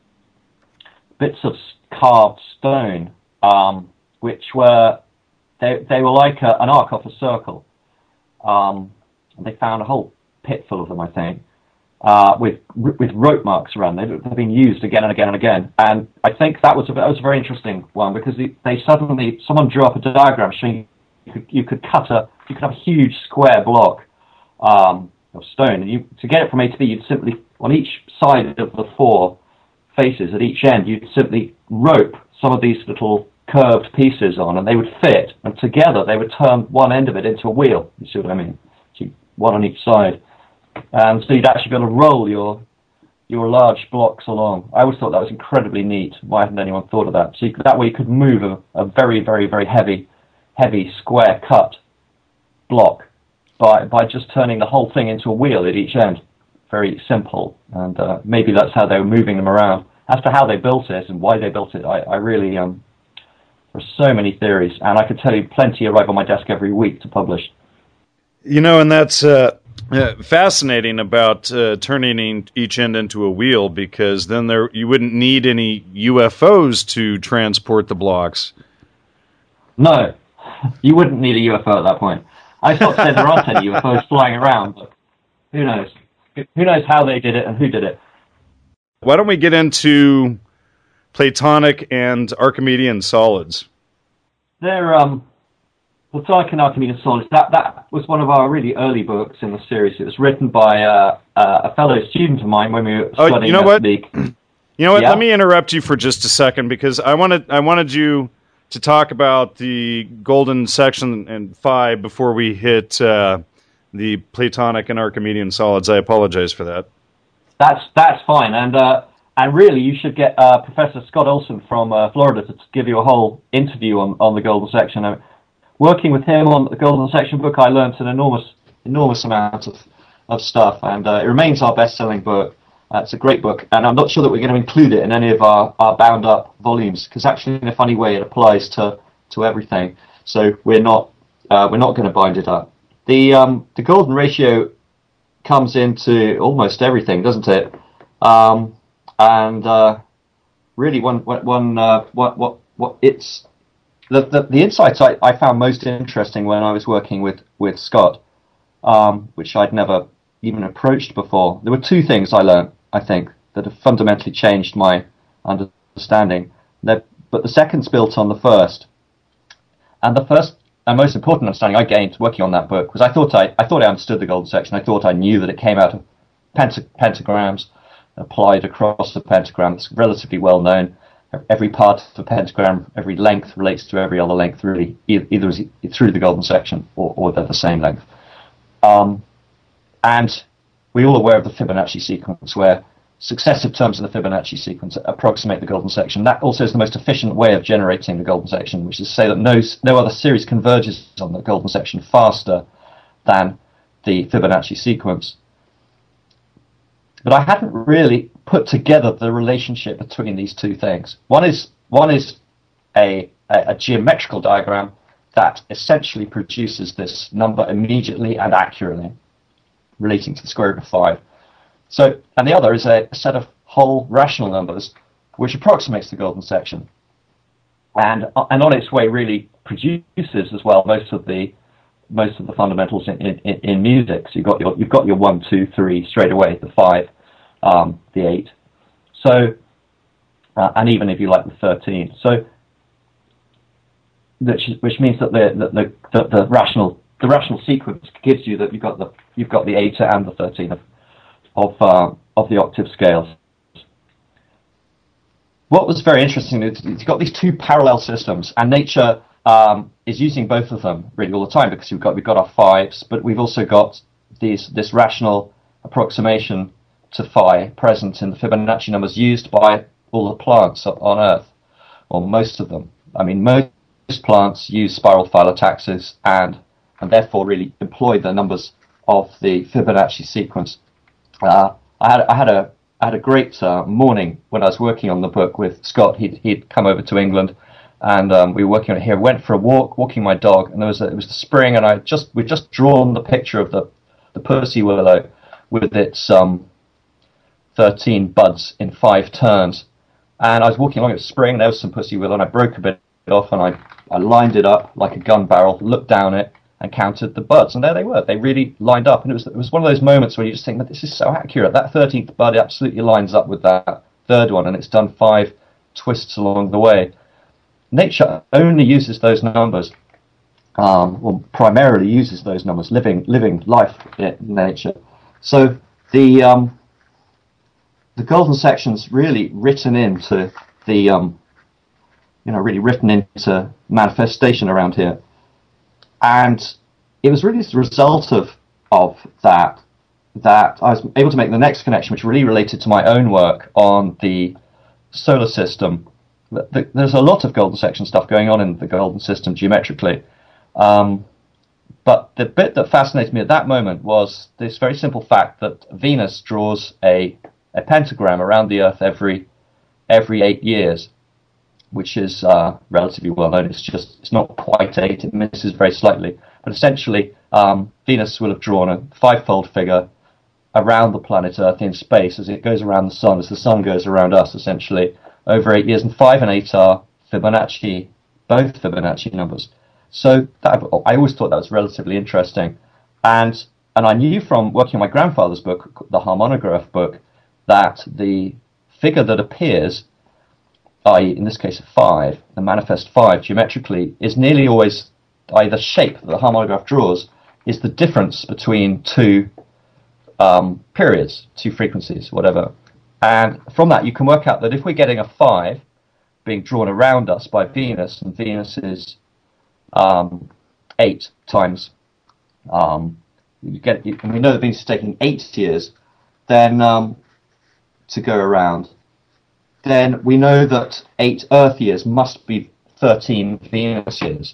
bits of carved stone, um, which were they they were like a, an arc off a circle. Um, and they found a whole pit full of them, I think. Uh, with with rope marks around. They've, they've been used again and again and again. And I think that was a, that was a very interesting one because they, they suddenly, someone drew up a diagram showing you could, you could cut a, you could have a huge square block um, of stone. And you, to get it from A to B, you'd simply, on each side of the four faces, at each end, you'd simply rope some of these little curved pieces on and they would fit. And together they would turn one end of it into a wheel. You see what I mean? So one on each side. And so you'd actually be able to roll your your large blocks along. I always thought that was incredibly neat. Why hadn't anyone thought of that? So you could, that way you could move a, a very, very, very heavy, heavy square cut block by by just turning the whole thing into a wheel at each end. Very simple. And uh, maybe that's how they were moving them around. As to how they built it and why they built it, I, I really, um, there are so many theories. And I could tell you plenty arrive on my desk every week to publish. You know, and that's... Uh... Uh, fascinating about uh, turning each end into a wheel because then there you wouldn't need any U F Os to transport the blocks. No, you wouldn't need a U F O at that point. I thought said there aren't any U F Os flying around, but who knows? Who knows how they did it and who did it? Why don't we get into Platonic and Archimedean solids? They're um. Platonic and Archimedean solids, that, that was one of our really early books in the series. It was written by uh, uh, a fellow student of mine when we were studying oh, you know what? The... You know what? Yeah? Let me interrupt you for just a second because I wanted I wanted you to talk about the golden section and phi before we hit uh, the Platonic and Archimedean solids. I apologize for that. That's that's fine, and uh, and really you should get uh, Professor Scott Olson from uh, Florida to give you a whole interview on, on the golden section. I mean, working with him on the Golden Section book, I learned an enormous, enormous amount of, of stuff, and uh, it remains our best-selling book. Uh, it's a great book, and I'm not sure that we're going to include it in any of our, our bound-up volumes, because actually, in a funny way, it applies to, to everything. So we're not uh, we're not going to bind it up. The um, the golden ratio comes into almost everything, doesn't it? Um, and uh, really, one, one, uh, what, what, what it's the, the the insights I, I found most interesting when I was working with with Scott, um, which I'd never even approached before. There were two things I learned, I think, that have fundamentally changed my understanding. That, but the second's built on the first, and the first and most important understanding I gained working on that book was I thought I, I thought I understood the golden section. I thought I knew that it came out of penta, pentagrams applied across the pentagram. It's relatively well known. Every part of the pentagram, every length relates to every other length, really, either through the golden section or, or they're the same length. Um, and we're all aware of the Fibonacci sequence, where successive terms of the Fibonacci sequence approximate the golden section. That also is the most efficient way of generating the golden section, which is to say that no, no other series converges on the golden section faster than the Fibonacci sequence. But I hadn't really put together the relationship between these two things. One is one is a, a, a geometrical diagram that essentially produces this number immediately and accurately, relating to the square root of five. So, and the other is a, a set of whole rational numbers which approximates the golden section, and and on its way really produces as well most of the most of the fundamentals in, in, in music. So you've got your you've got your one, two, three straight away, the five, um, the eight. So, uh, and even if you like the thirteen. So, which which means that the the, the the rational the rational sequence gives you that you've got the you've got the eight and the thirteen of of uh, of the octave scales. What was very interesting is you've got these two parallel systems, and nature um, is using both of them really all the time, because we've got we've got our fives, but we've also got these this rational approximation to phi present in the Fibonacci numbers used by all the plants on Earth, or most of them. I mean, most plants use spiral phyllotaxis and and therefore really employ the numbers of the Fibonacci sequence. Uh, I had I had a I had a great uh, morning when I was working on the book with Scott. He'd he'd come over to England, and um, we were working on it here. Went for a walk, walking my dog, and there was a, it was the spring, and I just we'd just drawn the picture of the the Percy willow with its um, thirteen buds in five turns. And I was walking along, it was spring, and there was some Pussy willow, and I broke a bit off, and I I lined it up like a gun barrel, looked down it, and counted the buds, and there they were. They really lined up, and it was it was one of those moments where you just think, but this is so accurate. That thirteenth bud absolutely lines up with that third one, and it's done five twists along the way. Nature only uses those numbers, um, well, primarily uses those numbers, living living life in nature. So the um, the golden section's really written into the um, you know really written into manifestation around here. And it was really as a result of of that that I was able to make the next connection, which really related to my own work on the solar system. There's a lot of golden section stuff going on in the golden system geometrically, um, but the bit that fascinated me at that moment was this very simple fact that Venus draws a a pentagram around the Earth every every eight years. Which is uh, relatively well known. It's just it's not quite eight. It misses very slightly. But essentially, um, Venus will have drawn a five-fold figure around the planet Earth in space as it goes around the Sun, as the Sun goes around us, essentially, over eight years. And five and eight are Fibonacci, both Fibonacci numbers. So that, I always thought that was relatively interesting. And and I knew from working on my grandfather's book, the Harmonograph book, that the figure that appears, that is in this case a five, the manifest five geometrically, is nearly always, that is the shape that the harmonograph draws, is the difference between two um, periods, two frequencies, whatever. And from that you can work out that if we're getting a five being drawn around us by Venus, and Venus is um, eight times, um, you get, and we know that Venus is taking eight years, then um, to go around, then we know that eight Earth years must be thirteen Venus years.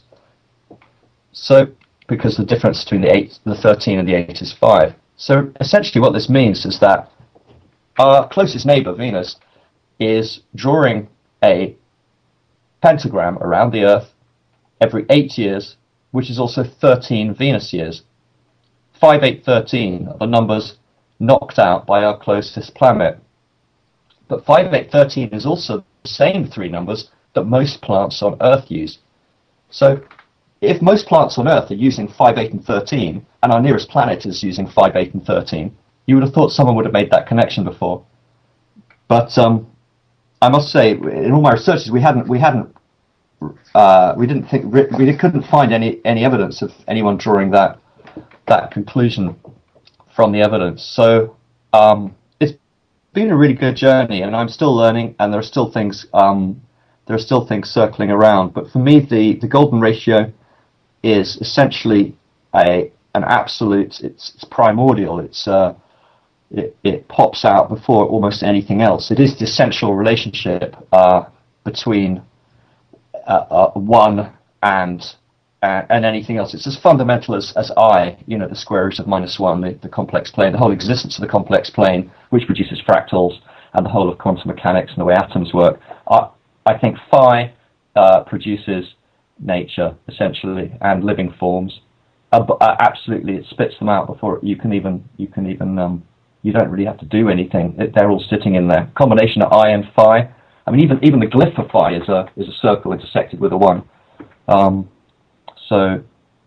So, because the difference between the eight, the thirteen and the eight is five. So essentially what this means is that our closest neighbor, Venus, is drawing a pentagram around the Earth every eight years, which is also thirteen Venus years. five, eight, thirteen are the numbers knocked out by our closest planet. But five, eight, thirteen is also the same three numbers that most plants on Earth use. So if most plants on Earth are using five, eight, and thirteen, and our nearest planet is using five, eight, and thirteen, you would have thought someone would have made that connection before. But um, I must say, in all my researches, we hadn't, we hadn't, uh, we didn't think, we couldn't find any any evidence of anyone drawing that that conclusion from the evidence. So um, it's been a really good journey, and I'm still learning, and there are still things, um, there are still things circling around. But for me, the the golden ratio is essentially a an absolute. It's, it's primordial. It's uh, It, it pops out before almost anything else. It is the essential relationship uh, between uh, uh, one and uh, and anything else. It's as fundamental as, as I, you know, the square root of minus one, the, the complex plane, the whole existence of the complex plane, which produces fractals, and the whole of quantum mechanics and the way atoms work. I, I think phi uh, produces nature, essentially, and living forms. Uh, but, uh, absolutely, it spits them out before you can even you can even um, you don't really have to do anything. They're all sitting in there. Combination of I and phi. I mean, even even the glyph of phi is a is a circle intersected with a one. Um, so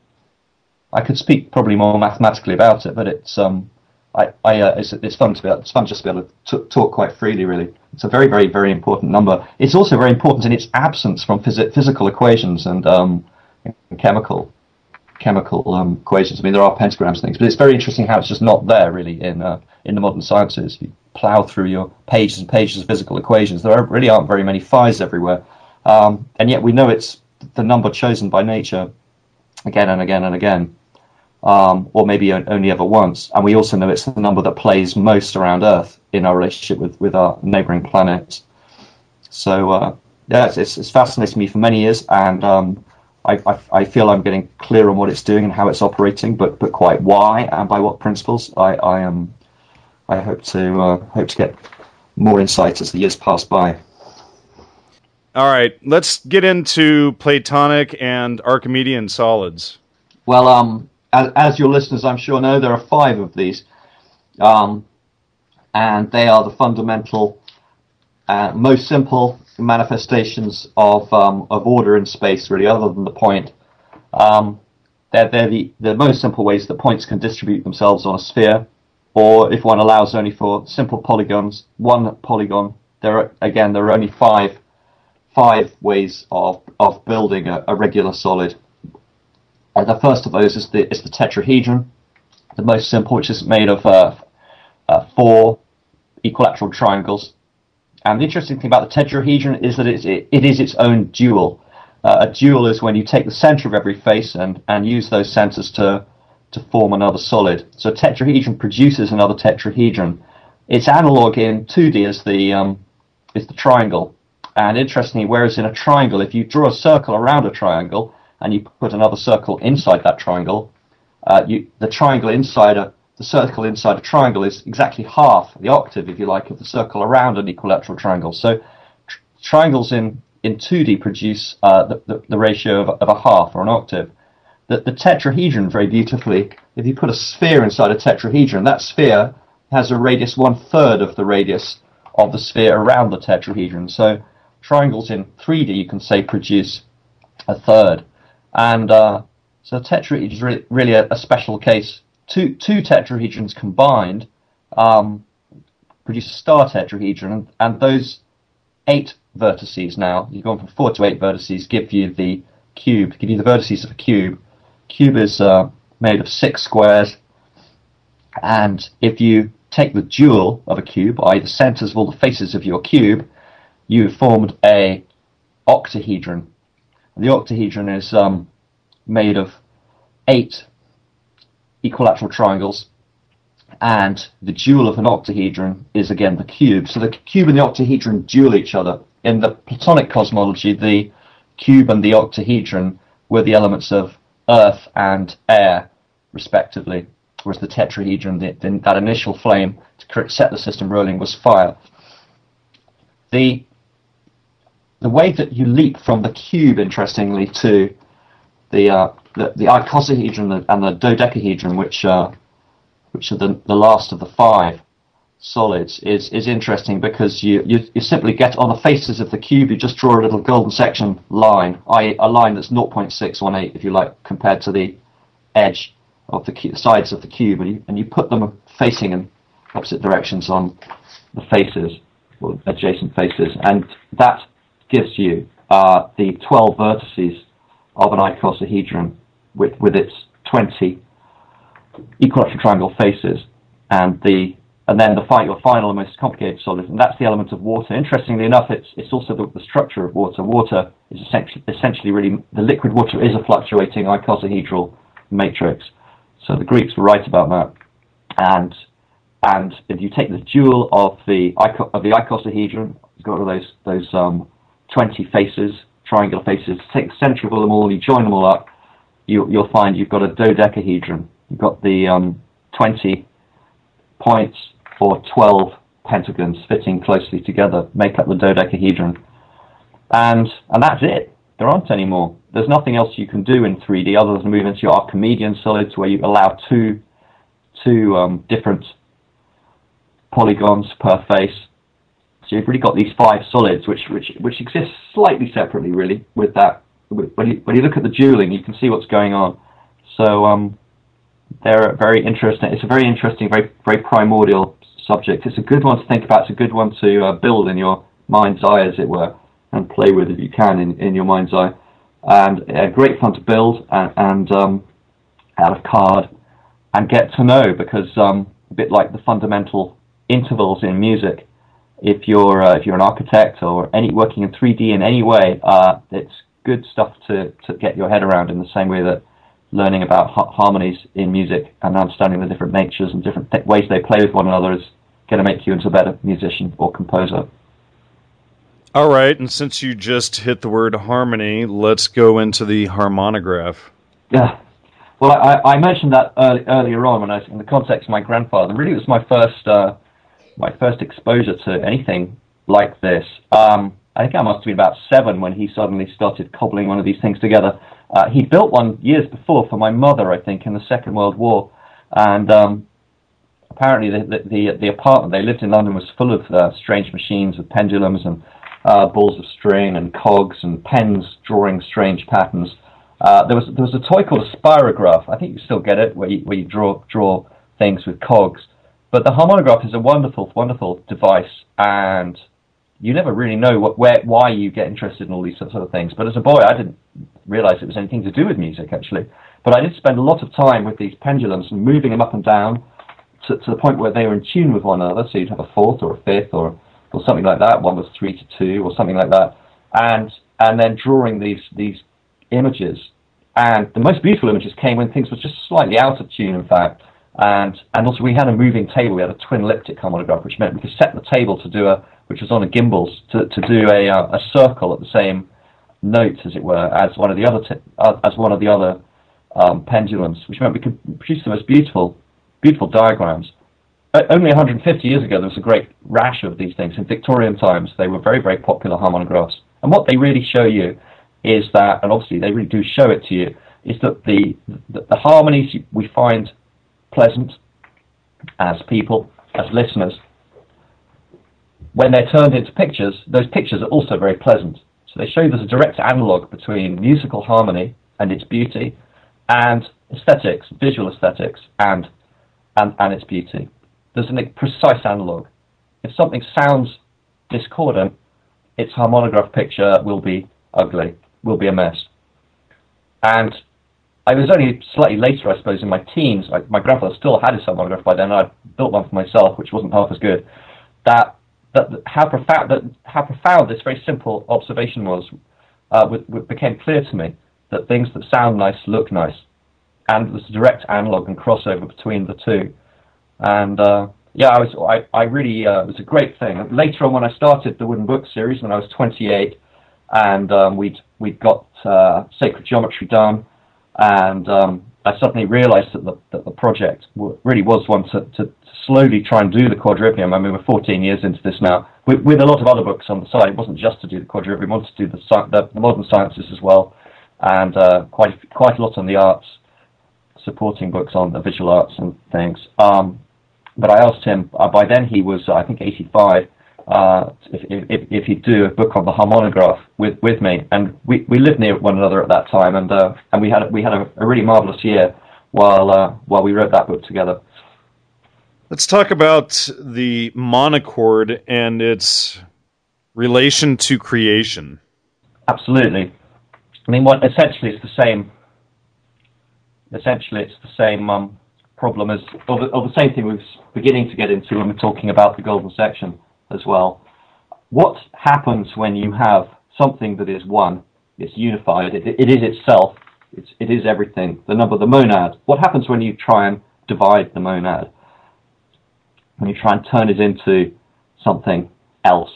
I could speak probably more mathematically about it, but it's um I, I uh, it's, it's fun to be able, it's fun just to be able to t- talk quite freely. Really, it's a very very very important number. It's also very important in its absence from phys- physical equations and um and chemical. chemical um, equations. I mean, there are pentagrams and things, but it's very interesting how it's just not there, really, in uh, in the modern sciences. You plow through your pages and pages of physical equations. There are, really aren't very many phi's everywhere, um, and yet we know it's the number chosen by nature again and again and again, um, or maybe only ever once. And we also know it's the number that plays most around Earth in our relationship with, with our neighbouring planets. So, uh, yeah, it's, it's, it's fascinated me for many years, and um, I, I, I feel I'm getting clear on what it's doing and how it's operating, but but quite why and by what principles, I I am I hope to uh, hope to get more insights as the years pass by. All right, let's get into Platonic and Archimedean solids. Well, um, as, as your listeners I'm sure know, there are five of these, um, and they are the fundamental, uh, most simple manifestations of um, of order in space, really, other than the point. Um, they're they're the, the most simple ways that points can distribute themselves on a sphere, or if one allows only for simple polygons, one polygon. There are, again, there are only five five ways of of building a, a regular solid. Uh, the first of those is the is the tetrahedron, the most simple, which is made of uh, uh, four equilateral triangles. And the interesting thing about the tetrahedron is that it's, it, it is its own dual. Uh, a dual is when you take the center of every face and, and use those centers to to form another solid. So a tetrahedron produces another tetrahedron. Its analog in two D is the um, is the triangle. And interestingly, whereas in a triangle, if you draw a circle around a triangle and you put another circle inside that triangle, uh, you, the triangle inside a the circle inside a triangle is exactly half, the octave, if you like, of the circle around an equilateral triangle. So tr- triangles in, in two D produce uh, the, the, the ratio of, of a half, or an octave. The, the tetrahedron, very beautifully, if you put a sphere inside a tetrahedron, that sphere has a radius one-third of the radius of the sphere around the tetrahedron. So triangles in three D, you can say, produce a third. And uh, so tetrahedron is really, really a, a special case. Two two tetrahedrons combined um, produce a star tetrahedron, and, and those eight vertices now, you've gone from four to eight vertices, give you the cube, give you the vertices of a cube. Cube is uh, made of six squares, and if you take the dual of a cube, that is the centers of all the faces of your cube, you've formed a octahedron. And the octahedron is um, made of eight equilateral triangles, and the dual of an octahedron is again the cube. So the cube and the octahedron dual each other. In the Platonic cosmology, the cube and the octahedron were the elements of earth and air, respectively, whereas the tetrahedron, the, the, that initial flame to set the system rolling, was fire. The the way that you leap from the cube, interestingly, to the uh, the, the icosahedron and the dodecahedron, which uh, which are the the last of the five solids, is is interesting because you, you you simply get on the faces of the cube, you just draw a little golden section line, that is a line that's zero point six one eight, if you like, compared to the edge of the cu- sides of the cube, and you, and you put them facing in opposite directions on the faces, or adjacent faces, and that gives you uh, the twelve vertices of an icosahedron with, with its twenty equilateral triangle faces, and the and then the fi- your final and most complicated solid, and that's the element of water. Interestingly enough, it's it's also the, the structure of water. Water is essentially, essentially really, the liquid water is a fluctuating icosahedral matrix. So the Greeks were right about that. And and if you take the dual of the ico- of the icosahedron, it's got all those those um, twenty faces, triangular faces, take the center of them all, you join them all up, you, you'll find you've got a dodecahedron. You've got the um, twenty points or twelve pentagons fitting closely together, make up the dodecahedron. And and that's it. There aren't any more. There's nothing else you can do in three D other than move into your Archimedean solids, where you allow two two um, different polygons per face. So you've really got these five solids, which which which exist slightly separately, really. With that, when you when you look at the dueling, you can see what's going on. So um, they're very interesting. It's a very interesting, very very primordial subject. It's a good one to think about. It's a good one to uh, build in your mind's eye, as it were, and play with if you can in, in your mind's eye. And uh, great fun to build and, and um, out of card and get to know, because um, a bit like the fundamental intervals in music, if you're uh, if you're an architect or any working in three D in any way, uh, it's good stuff to, to get your head around, in the same way that learning about ha- harmonies in music and understanding the different natures and different th- ways they play with one another is going to make you into a better musician or composer. All right, and since you just hit the word harmony, let's go into the harmonograph. Yeah, well, I, I mentioned that early, earlier on when I was in the context of my grandfather. Really, it was my first uh, my first exposure to anything like this. Um, I think I must have been about seven when he suddenly started cobbling one of these things together. Uh, he built one years before for my mother, I think, in the Second World War, and um, apparently the, the the the apartment they lived in London was full of uh, strange machines with pendulums and uh, balls of string and cogs and pens drawing strange patterns. Uh, there was there was a toy called a spirograph. I think you still get it, where you, where you draw draw things with cogs. But the harmonograph is a wonderful, wonderful device, and you never really know what, where, why you get interested in all these sort of things. But as a boy, I didn't realize it was anything to do with music, actually. But I did spend a lot of time with these pendulums and moving them up and down to, to the point where they were in tune with one another. So you'd have a fourth or a fifth or or something like that. One was three to two or something like that, and and then drawing these these images. And the most beautiful images came when things were just slightly out of tune, in fact. And and also we had a moving table. We had a twin elliptic harmonograph, which meant we could set the table to do a, which was on a gimbals, to, to do a uh, a circle at the same note, as it were, as one of the other t- uh, as one of the other um, pendulums, which meant we could produce the most beautiful beautiful diagrams. Uh, only one hundred fifty years ago, there was a great rash of these things. In Victorian times, they were very very popular harmonographs. And what they really show you is that, and obviously they really do show it to you, is that the the, the harmonies we find pleasant as people, as listeners, when they're turned into pictures, those pictures are also very pleasant. So they show you there's a direct analogue between musical harmony and its beauty, and aesthetics, visual aesthetics, and and, and its beauty. There's a precise analogue. If something sounds discordant, its harmonograph picture will be ugly, will be a mess. And I was only slightly later, I suppose, in my teens. I, my grandfather still had his harmonograph by then, and I built one for myself, which wasn't half as good. That that how profound that how profound this very simple observation was, uh, w- w- became clear to me, that things that sound nice look nice, and there's a direct analogue and crossover between the two. And uh, yeah, I was I I really uh, it was a great thing. Later on, when I started the Wooden Book series, when I was twenty-eight, and um, we'd we'd got uh, Sacred Geometry done. And um, I suddenly realised that the, that the project w- really was one to, to slowly try and do the quadrivium. I mean, we're fourteen years into this now, with, with a lot of other books on the side. It wasn't just to do the quadrivium, we wanted to do the, the, the modern sciences as well. and uh, quite quite a lot on the arts, supporting books on the visual arts and things. Um, but I asked him, uh, by then he was, uh, I think, eighty-five, uh, if, if, if he'd do a book on the harmonograph with, with me. And we, we lived near one another at that time, and uh, and we had we had a, a really marvelous year while uh, while we wrote that book together. Let's talk about the monochord and its relation to creation. Absolutely. I mean, what essentially it's the same. Essentially, it's the same um, problem as, or the, or the same thing we were beginning to get into when we're talking about the golden section as well. What happens when you have something that is one, it's unified, it, it is itself, it's, it is everything, the number, the monad. What happens when you try and divide the monad? When you try and turn it into something else?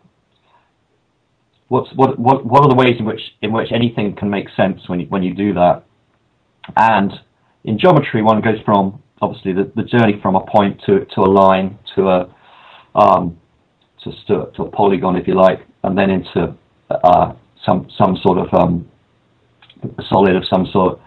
What's, what, what, what are the ways in which, in which anything can make sense when you, when you do that? And in geometry, one goes from, obviously, the, the journey from a point to to a line, to a um, to, to, to a polygon, if you like, and then into uh, some some sort of um, solid of some sort.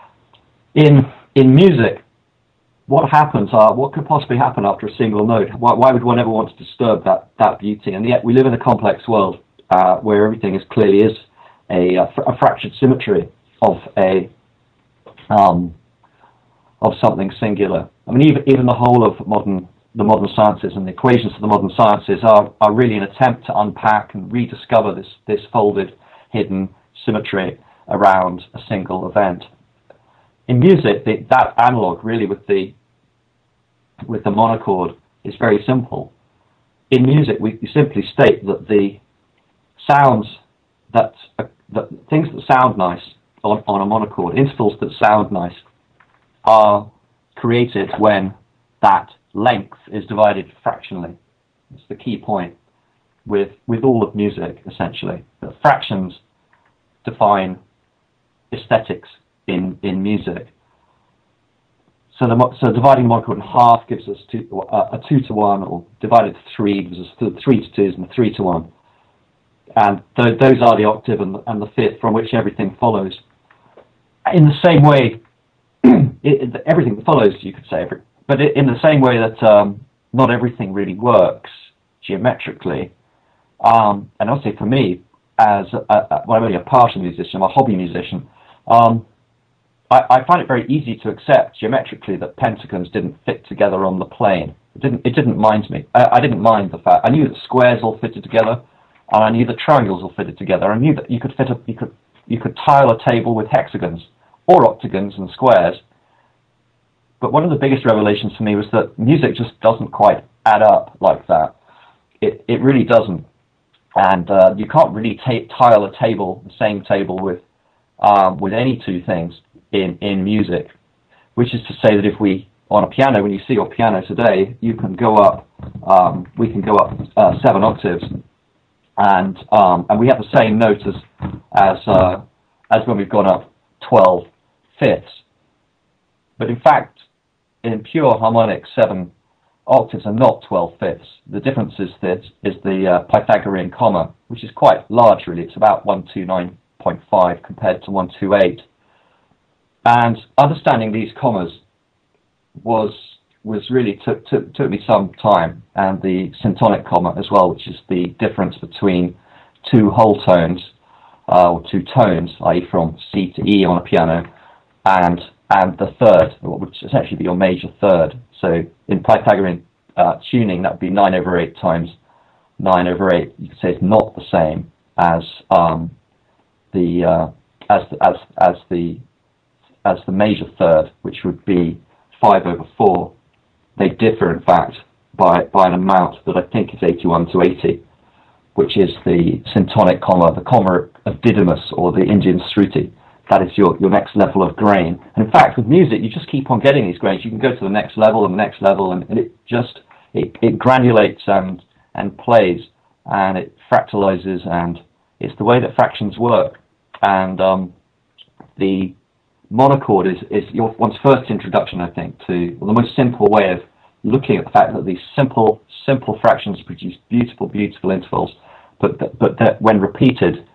In in music, what happens? Uh, what could possibly happen after a single note? Why, why would one ever want to disturb that that beauty? And yet, we live in a complex world uh, where everything is clearly is a, a, fr- a fractured symmetry of a Um, of something singular. I mean, even even the whole of modern the modern sciences and the equations of the modern sciences are, are really an attempt to unpack and rediscover this this folded, hidden symmetry around a single event. In music, the, that analog really with the with the monochord is very simple. In music, we, we simply state that the sounds that uh, that things that sound nice On, on a monochord, intervals that sound nice, are created when that length is divided fractionally. It's the key point with with all of music, essentially. The fractions define aesthetics in, in music. So the so dividing monochord in half gives us two, uh, a two to one, or divided to three gives us th- three to twos and a three to one. And th- those are the octave and the, and the fifth from which everything follows. In the same way, it, it, everything follows, you could say, every, but it, in the same way that um, not everything really works geometrically. Um, and also for me, as a, a, well, I'm only a partial musician, I'm a hobby musician, um, I, I find it very easy to accept geometrically that pentagons didn't fit together on the plane. It didn't, it didn't mind me. I, I didn't mind the fact. I knew that squares all fitted together, and I knew that triangles all fitted together. I knew that you could fit a, you could you could tile a table with hexagons or octagons and squares. But one of the biggest revelations for me was that music just doesn't quite add up like that. It it really doesn't. And uh, you can't really ta- tile a table, the same table with um, with any two things in, in music. Which is to say that if we, on a piano, when you see your piano today, you can go up, um, we can go up uh, seven octaves, and um, and we have the same note as as uh, as when we've gone up twelve fifths. But in fact, in pure harmonic, seven octaves are not twelve fifths. The difference is that is the uh, Pythagorean comma, which is quite large, really. It's about one twenty-nine point five compared to one twenty-eight. And understanding these commas was was really took took took me some time, and the syntonic comma as well, which is the difference between two whole tones, uh, or two tones, that is from C to E on a piano, and and the third, which would essentially be your major third. So in Pythagorean uh, tuning, that would be nine over eight times nine over eight. You could say it's not the same as um, the uh, as the, as as the as the major third, which would be five over four. They differ, in fact, by by an amount that I think is eighty-one to eighty, which is the syntonic comma, the comma of Didymus, or the Indian Shruti. That is your, your next level of grain. And in fact, with music, you just keep on getting these grains. You can go to the next level and the next level, and, and it just it, it granulates and and plays, and it fractalizes, and it's the way that fractions work. And um, the monochord is, is your one's first introduction, I think, to well, the most simple way of looking at the fact that these simple simple fractions produce beautiful, beautiful intervals, but that, but that when repeated,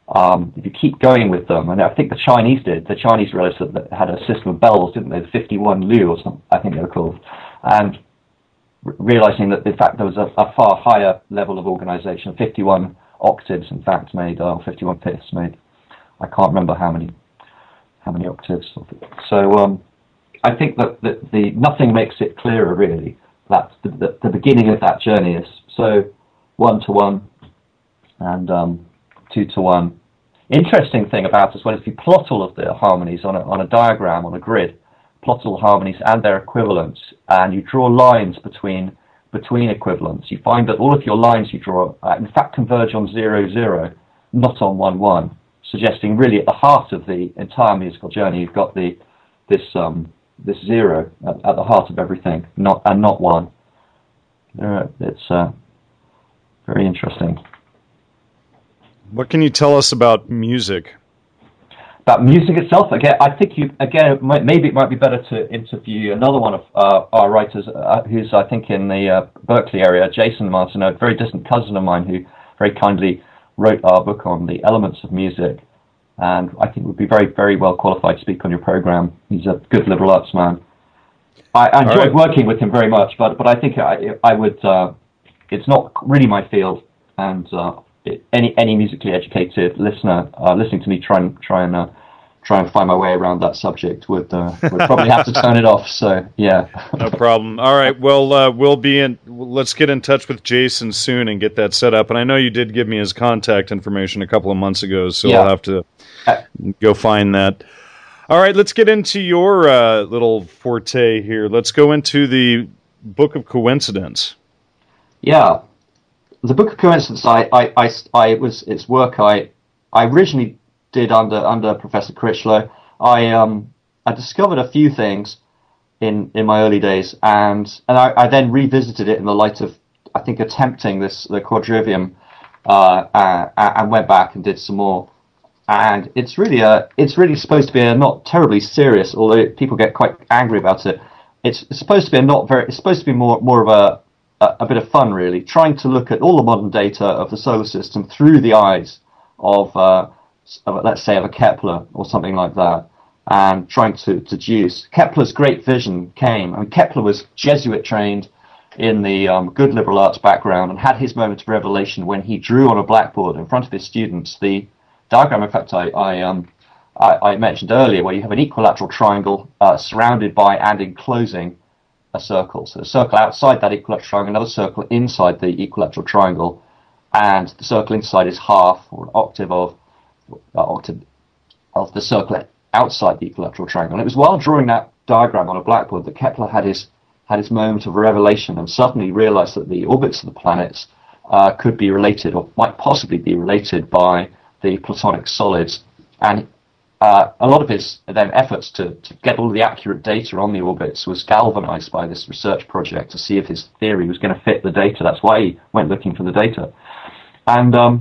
Um, if you keep going with them, and I think the Chinese did, the Chinese realized that they had a system of bells, didn't they? The fifty-one Lu or something, I think they were called. And r- realizing that in fact there was a, a far higher level of organization, fifty-one octaves in fact made, or fifty-one fifths made. I can't remember how many, how many octaves. So um, I think that, that the nothing makes it clearer really. That the, the, the beginning of that journey is so one to one and um, two to one. Interesting thing about as well is if you plot all of the harmonies on a, on a diagram, on a grid, plot all the harmonies and their equivalents, and you draw lines between between equivalents, you find that all of your lines you draw uh, in fact converge on zero zero, not on one one, suggesting really at the heart of the entire musical journey you've got the this um, this zero at, at the heart of everything, not and not one. Uh, it's uh, very interesting. What can you tell us about music? About music itself, again, I think you again it might, maybe it might be better to interview another one of uh, our writers, uh, who's I think in the uh, Berkeley area, Jason Martineau, a very distant cousin of mine, who very kindly wrote our book on the elements of music, and I think would be very, very well qualified to speak on your program. He's a good liberal arts man. I, I enjoyed right. working with him very much, but but I think I I would. Uh, it's not really my field, and. Uh, Any any musically educated listener uh, listening to me try and try and uh, try and find my way around that subject would uh, would probably have to turn it off. So yeah, no problem. All right, well uh, we'll be in. Let's get in touch with Jason soon and get that set up. And I know you did give me his contact information a couple of months ago, so yeah. I'll have to go find that. All right, let's get into your uh, little forte here. Let's go into the Book of Coincidence. Yeah. The Book of Coincidence, I, I, I, I was its work I, I originally did under under Professor Critchlow. I um I discovered a few things in, in my early days, and and I, I then revisited it in the light of I think attempting this the quadrivium, uh, uh, and went back and did some more. And it's really a it's really supposed to be a not terribly serious, although people get quite angry about it. It's, it's supposed to be a not very. It's supposed to be more more of a a bit of fun, really, trying to look at all the modern data of the solar system through the eyes of, uh, of let's say, of a Kepler or something like that, and trying to deduce. Kepler's great vision came. I mean, Kepler was Jesuit trained in the um, good liberal arts background and had his moment of revelation when he drew on a blackboard in front of his students the diagram, in fact, I, I, um, I, I mentioned earlier, where you have an equilateral triangle uh, surrounded by and enclosing a circle. So a circle outside that equilateral triangle, another circle inside the equilateral triangle, and the circle inside is half or an octave of uh, octave of the circle outside the equilateral triangle. And it was while drawing that diagram on a blackboard that Kepler had his had his moment of revelation and suddenly realized that the orbits of the planets uh, could be related, or might possibly be related, by the Platonic solids. And Uh, a lot of his then efforts to, to get all the accurate data on the orbits was galvanized by this research project to see if his theory was going to fit the data. That's why he went looking for the data. And um,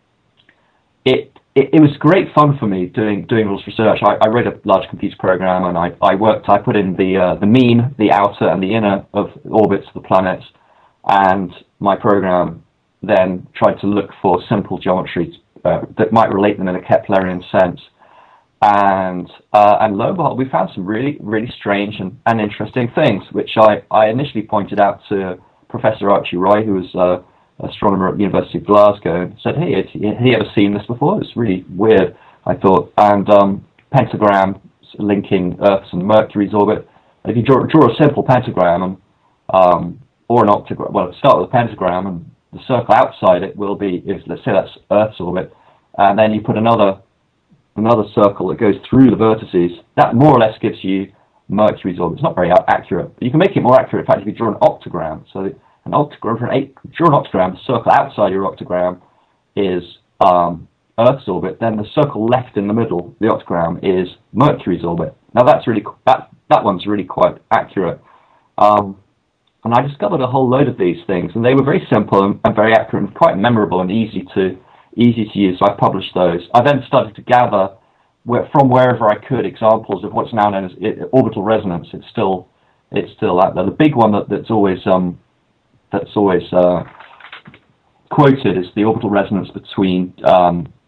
it, it it was great fun for me doing doing all this research. I, I wrote a large computer program, and I, I worked, I put in the uh, the mean, the outer and the inner of orbits of the planets, and my program then tried to look for simple geometry uh, that might relate them in a Keplerian sense. And uh, and lo and behold, we found some really, really strange and, and interesting things, which I, I initially pointed out to Professor Archie Roy, who was uh, an astronomer at the University of Glasgow, and said, hey, had he, had he ever seen this before? It's really weird, I thought. And um, pentagram linking Earth's and Mercury's orbit. If you draw, draw a simple pentagram and, um, or an octagram, well, start with a pentagram, and the circle outside it will be, if, let's say that's Earth's orbit, and then you put another another circle that goes through the vertices, that more or less gives you Mercury's orbit. It's not very accurate, but you can make it more accurate. In fact, if you draw an octagram, so an octagram, for an eight, draw an octagram, the circle outside your octagram is um, Earth's orbit, then the circle left in the middle, the octagram, is Mercury's orbit. Now that's really, that, that one's really quite accurate. Um, and I discovered a whole load of these things, and they were very simple and, and very accurate and quite memorable and easy to easy to use, so I published those. I then started to gather where, from wherever I could examples of what's now known as orbital resonance. It's still it's still out there. The big one that, that's always um, that's always uh, quoted is the orbital resonance between um,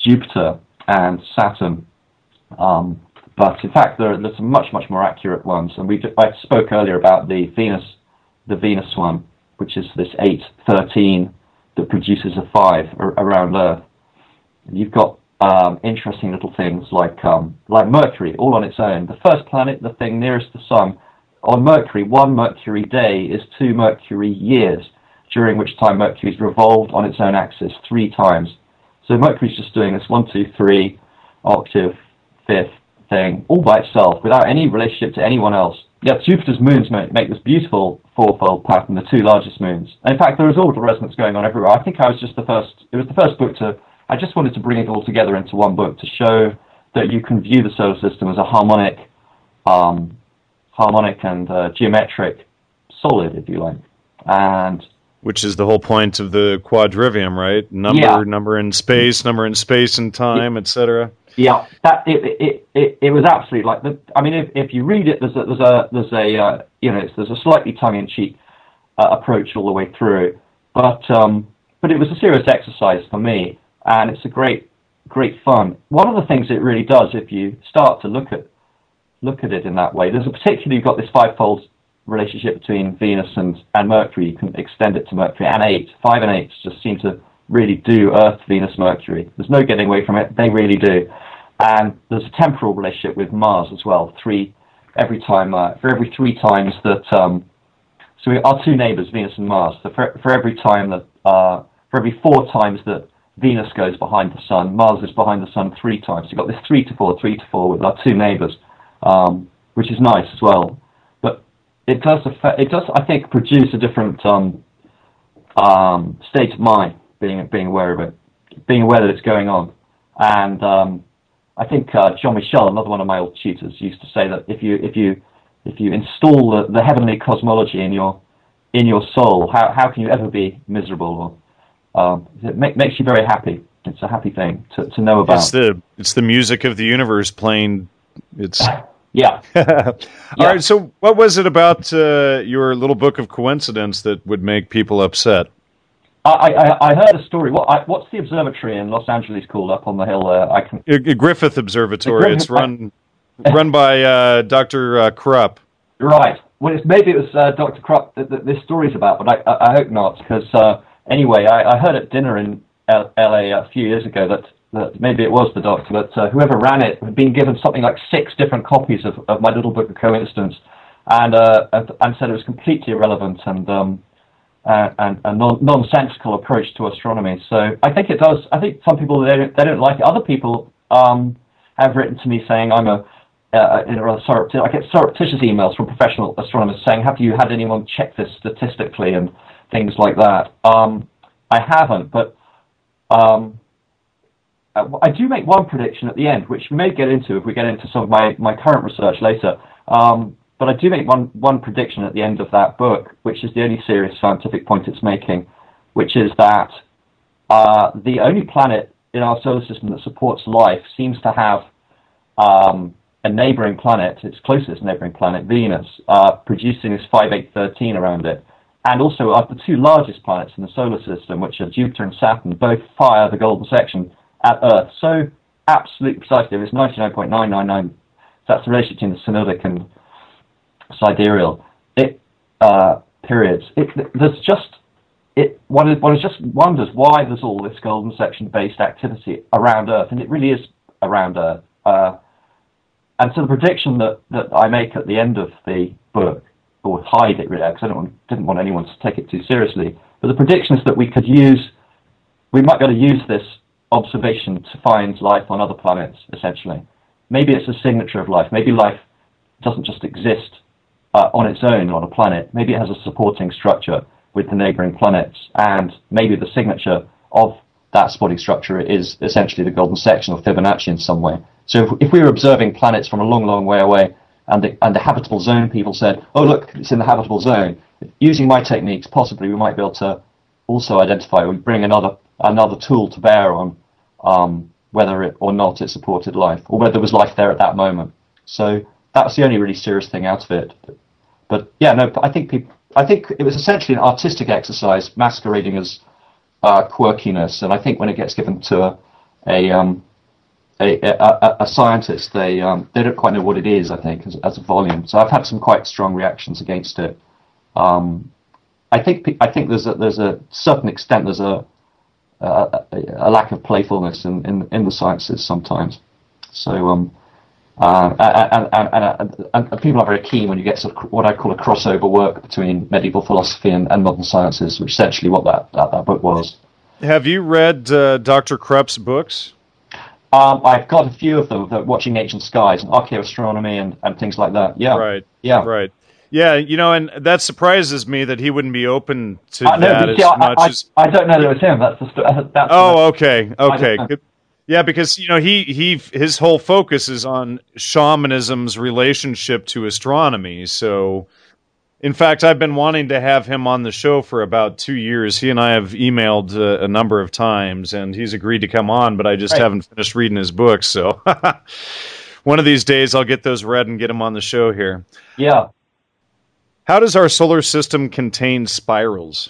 Jupiter and Saturn. Um, but in fact, there are, there's some much, much more accurate ones. And we I spoke earlier about the Venus, the Venus one, which is this eight thirteen that produces a five ar- around Earth. And you've got um, interesting little things like um, like Mercury, all on its own. The first planet, the thing nearest the Sun, on Mercury, one Mercury day is two Mercury years, during which time Mercury's revolved on its own axis three times. So Mercury's just doing this one, two, three, octave, fifth thing, all by itself, without any relationship to anyone else. Yet Jupiter's moons make, make this beautiful fourfold pattern, the two largest moons. And in fact, there is orbital resonance going on everywhere. I think I was just the first, it was the first book to, I just wanted to bring it all together into one book to show that you can view the solar system as a harmonic, um, harmonic and uh, geometric solid, if you like. And which is the whole point of the quadrivium, right? Number, yeah. number in space, number in space and time, et cetera. Yeah, that it it, it it was absolutely like the. I mean, if if you read it, there's a there's a there's a uh, you know there's a slightly tongue-in-cheek uh, approach all the way through, but um but it was a serious exercise for me, and it's a great great fun. One of the things it really does, if you start to look at look at it in that way, there's a particularly you've got this fivefold relationship between Venus and and Mercury. You can extend it to Mercury and eight, five and eight just seem to really do Earth, Venus, Mercury. There's no getting away from it. They really do. And there's a temporal relationship with Mars as well. Three, every time, uh, for every three times that, um, so we, our two neighbors, Venus and Mars, so for, for every time that, uh, for every four times that Venus goes behind the Sun, Mars is behind the Sun three times. You've got this three to four, three to four with our two neighbors, um, which is nice as well. But it does, affect, it does, I think, produce a different um, um, state of mind. Being being aware of it, being aware that it's going on, and um, I think uh, Jean Michel, another one of my old tutors, used to say that if you if you if you install the, the heavenly cosmology in your in your soul, how how can you ever be miserable? Or um, it make, makes you very happy. It's a happy thing to, to know about. It's the it's the music of the universe playing. It's yeah. All yeah. right. So, what was it about uh, your little book of coincidence that would make people upset? I, I, I heard a story. What, I, what's the observatory in Los Angeles called up on the hill? Uh, I can. Griffith Observatory. Griffith, it's run run by uh, Doctor Uh, Krupp. Right. Well, it's, maybe it was uh, Doctor Krupp that, that this story's about, but I, I, I hope not. Because uh, anyway, I, I heard at dinner in L A a few years ago that, that maybe it was the doctor, that uh, whoever ran it had been given something like six different copies of, of my little book of coincidence, and uh, and, and said it was completely irrelevant and. Um, Uh, and a non- nonsensical approach to astronomy. So I think it does. I think some people they don't, they don't like it. Other people um, have written to me saying I'm a. Uh, in a rather surreptitious, I get surreptitious emails from professional astronomers saying, "Have you had anyone check this statistically?" and things like that. Um, I haven't, but um, I do make one prediction at the end, which we may get into if we get into some of my, my current research later. Um, But I do make one, one prediction at the end of that book, which is the only serious scientific point it's making, which is that uh, the only planet in our solar system that supports life seems to have um, a neighboring planet, its closest neighboring planet, Venus, uh, producing this five eight thirteen around it. And also uh, the two largest planets in the solar system, which are Jupiter and Saturn, both fire the golden section at Earth. So absolutely precisely, it's ninety-nine point nine nine nine. That's the relationship between the synodic and sidereal it uh, periods. It, there's just it. One is, one is just wonders why there's all this golden section-based activity around Earth, and it really is around Earth. Uh, and so the prediction that, that I make at the end of the book, or hide it really, because I don't want, didn't want anyone to take it too seriously. But the prediction is that we could use, we might be able to use this observation to find life on other planets. Essentially, maybe it's a signature of life. Maybe life doesn't just exist Uh, on its own on a planet. Maybe it has a supporting structure with the neighboring planets, and maybe the signature of that supporting structure is essentially the golden section or Fibonacci in some way. So if, if we were observing planets from a long, long way away, and the, and the habitable zone people said, oh look, it's in the habitable zone, using my techniques, possibly we might be able to also identify or bring another another tool to bear on um, whether it or not it supported life, or whether there was life there at that moment. So that was the only really serious thing out of it. But yeah, no, I think people, I think it was essentially an artistic exercise masquerading as uh, quirkiness. And I think when it gets given to a, a um, a, a, a scientist, they um, they don't quite know what it is, I think, as, as a volume. So I've had some quite strong reactions against it. Um, I think I think there's a, there's a certain extent there's a a, a lack of playfulness in, in in the sciences sometimes. So um, uh, and, and, and, and, and people are very keen when you get sort of what I call a crossover work between medieval philosophy and, and modern sciences, which is essentially what that, that, that book was. Have you read uh, Doctor Krupp's books? Um, I've got a few of them, the Watching Ancient Skies and Archaeoastronomy and, and things like that. Yeah. Right. Yeah. Right. Yeah, you know, and that surprises me that he wouldn't be open to uh, no, that as I, much I, as... I don't know that it was him. That's the st- that's Oh, okay. Okay. Good. Yeah, because, you know, he, he his whole focus is on shamanism's relationship to astronomy. So, in fact, I've been wanting to have him on the show for about two years. He and I have emailed uh, a number of times, and he's agreed to come on, but I just right. haven't finished reading his books. So, one of these days I'll get those read and get him on the show here. Yeah. How does our solar system contain spirals?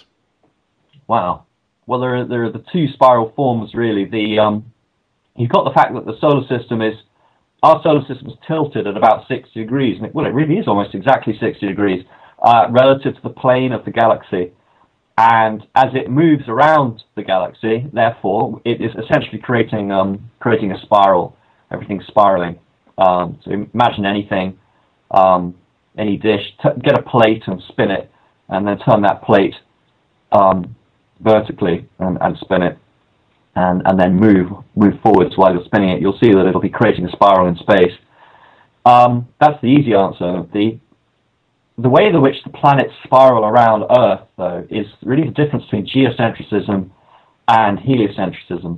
Wow. Well, there are, there are the two spiral forms, really. The um, You've got the fact that the solar system is, our solar system is tilted at about sixty degrees. And it, well, it really is almost exactly sixty degrees uh, relative to the plane of the galaxy. And as it moves around the galaxy, therefore, it is essentially creating um, creating a spiral. Everything's spiraling. Um, so imagine anything, um, any dish, t- get a plate and spin it, and then turn that plate um, vertically and, and spin it. And, and then move move forwards while you're spinning it, you'll see that it'll be creating a spiral in space. Um, that's the easy answer. The the way in which the planets spiral around Earth, though, is really the difference between geocentrism and heliocentrism.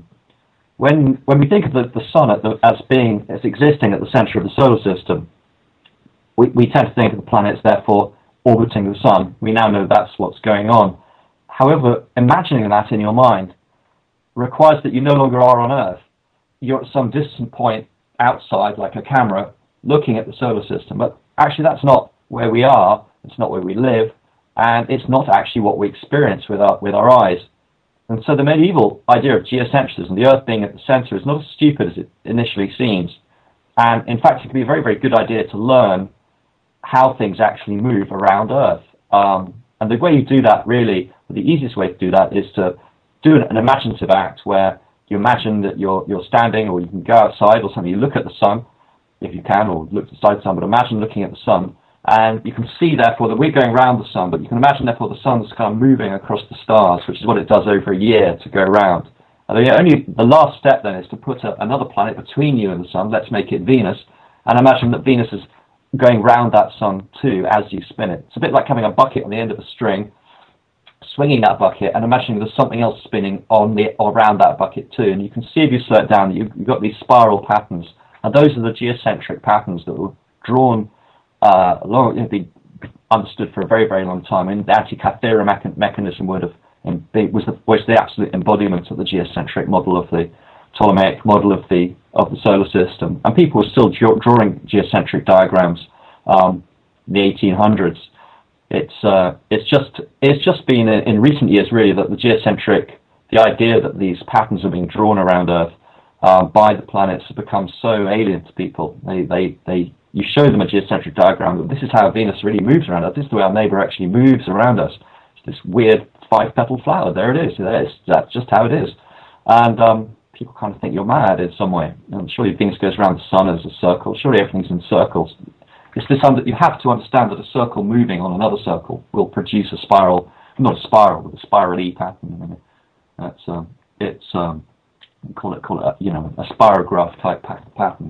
When when we think of the, the sun at the, as being as existing at the center of the solar system, we, we tend to think of the planets therefore orbiting the sun. We now know that's what's going on. However, imagining that in your mind requires that you no longer are on Earth. You're at some distant point outside, like a camera, looking at the solar system. But actually, that's not where we are. It's not where we live, and it's not actually what we experience with our with our eyes. And so, the medieval idea of geocentrism, the Earth being at the center, is not as stupid as it initially seems. And in fact, it can be a very, very good idea to learn how things actually move around Earth. Um, and the way you do that, really, the easiest way to do that is to do an, an imaginative act where you imagine that you're you're standing, or you can go outside or something. You look at the sun, if you can, or look inside the sun. But imagine looking at the sun, and you can see therefore that we're going around the sun. But you can imagine therefore the sun's kind of moving across the stars, which is what it does over a year to go around. And the only the last step then is to put a, another planet between you and the sun. Let's make it Venus, and imagine that Venus is going round that sun too as you spin it. It's a bit like having a bucket on the end of a string, swinging that bucket and imagining there's something else spinning on the or around that bucket too. And you can see if you slow it down that you've, you've got these spiral patterns, and those are the geocentric patterns that were drawn uh, long, you know, been understood for a very, very long time. And the Antikythera mecha- mechanism would have was the was the absolute embodiment of the geocentric model of the Ptolemaic model of the of the solar system. And people were still draw, drawing geocentric diagrams um, in the eighteen hundreds. It's uh, it's just it's just been in, in recent years really that the geocentric, the idea that these patterns are being drawn around Earth uh, by the planets has become so alien to people. They they they you show them a geocentric diagram that this is how Venus really moves around us. This is the way our neighbour actually moves around us. It's this weird five-petal flower. There it is. There it is. That's just how it is. And um, people kind of think you're mad in some way. And surely Venus goes around the sun as a circle. Surely everything's in circles. It's this under, you have to understand that a circle moving on another circle will produce a spiral, not a spiral, but a spiral-y pattern. That's um, it's um, call it call it a, you know a spirograph type pattern,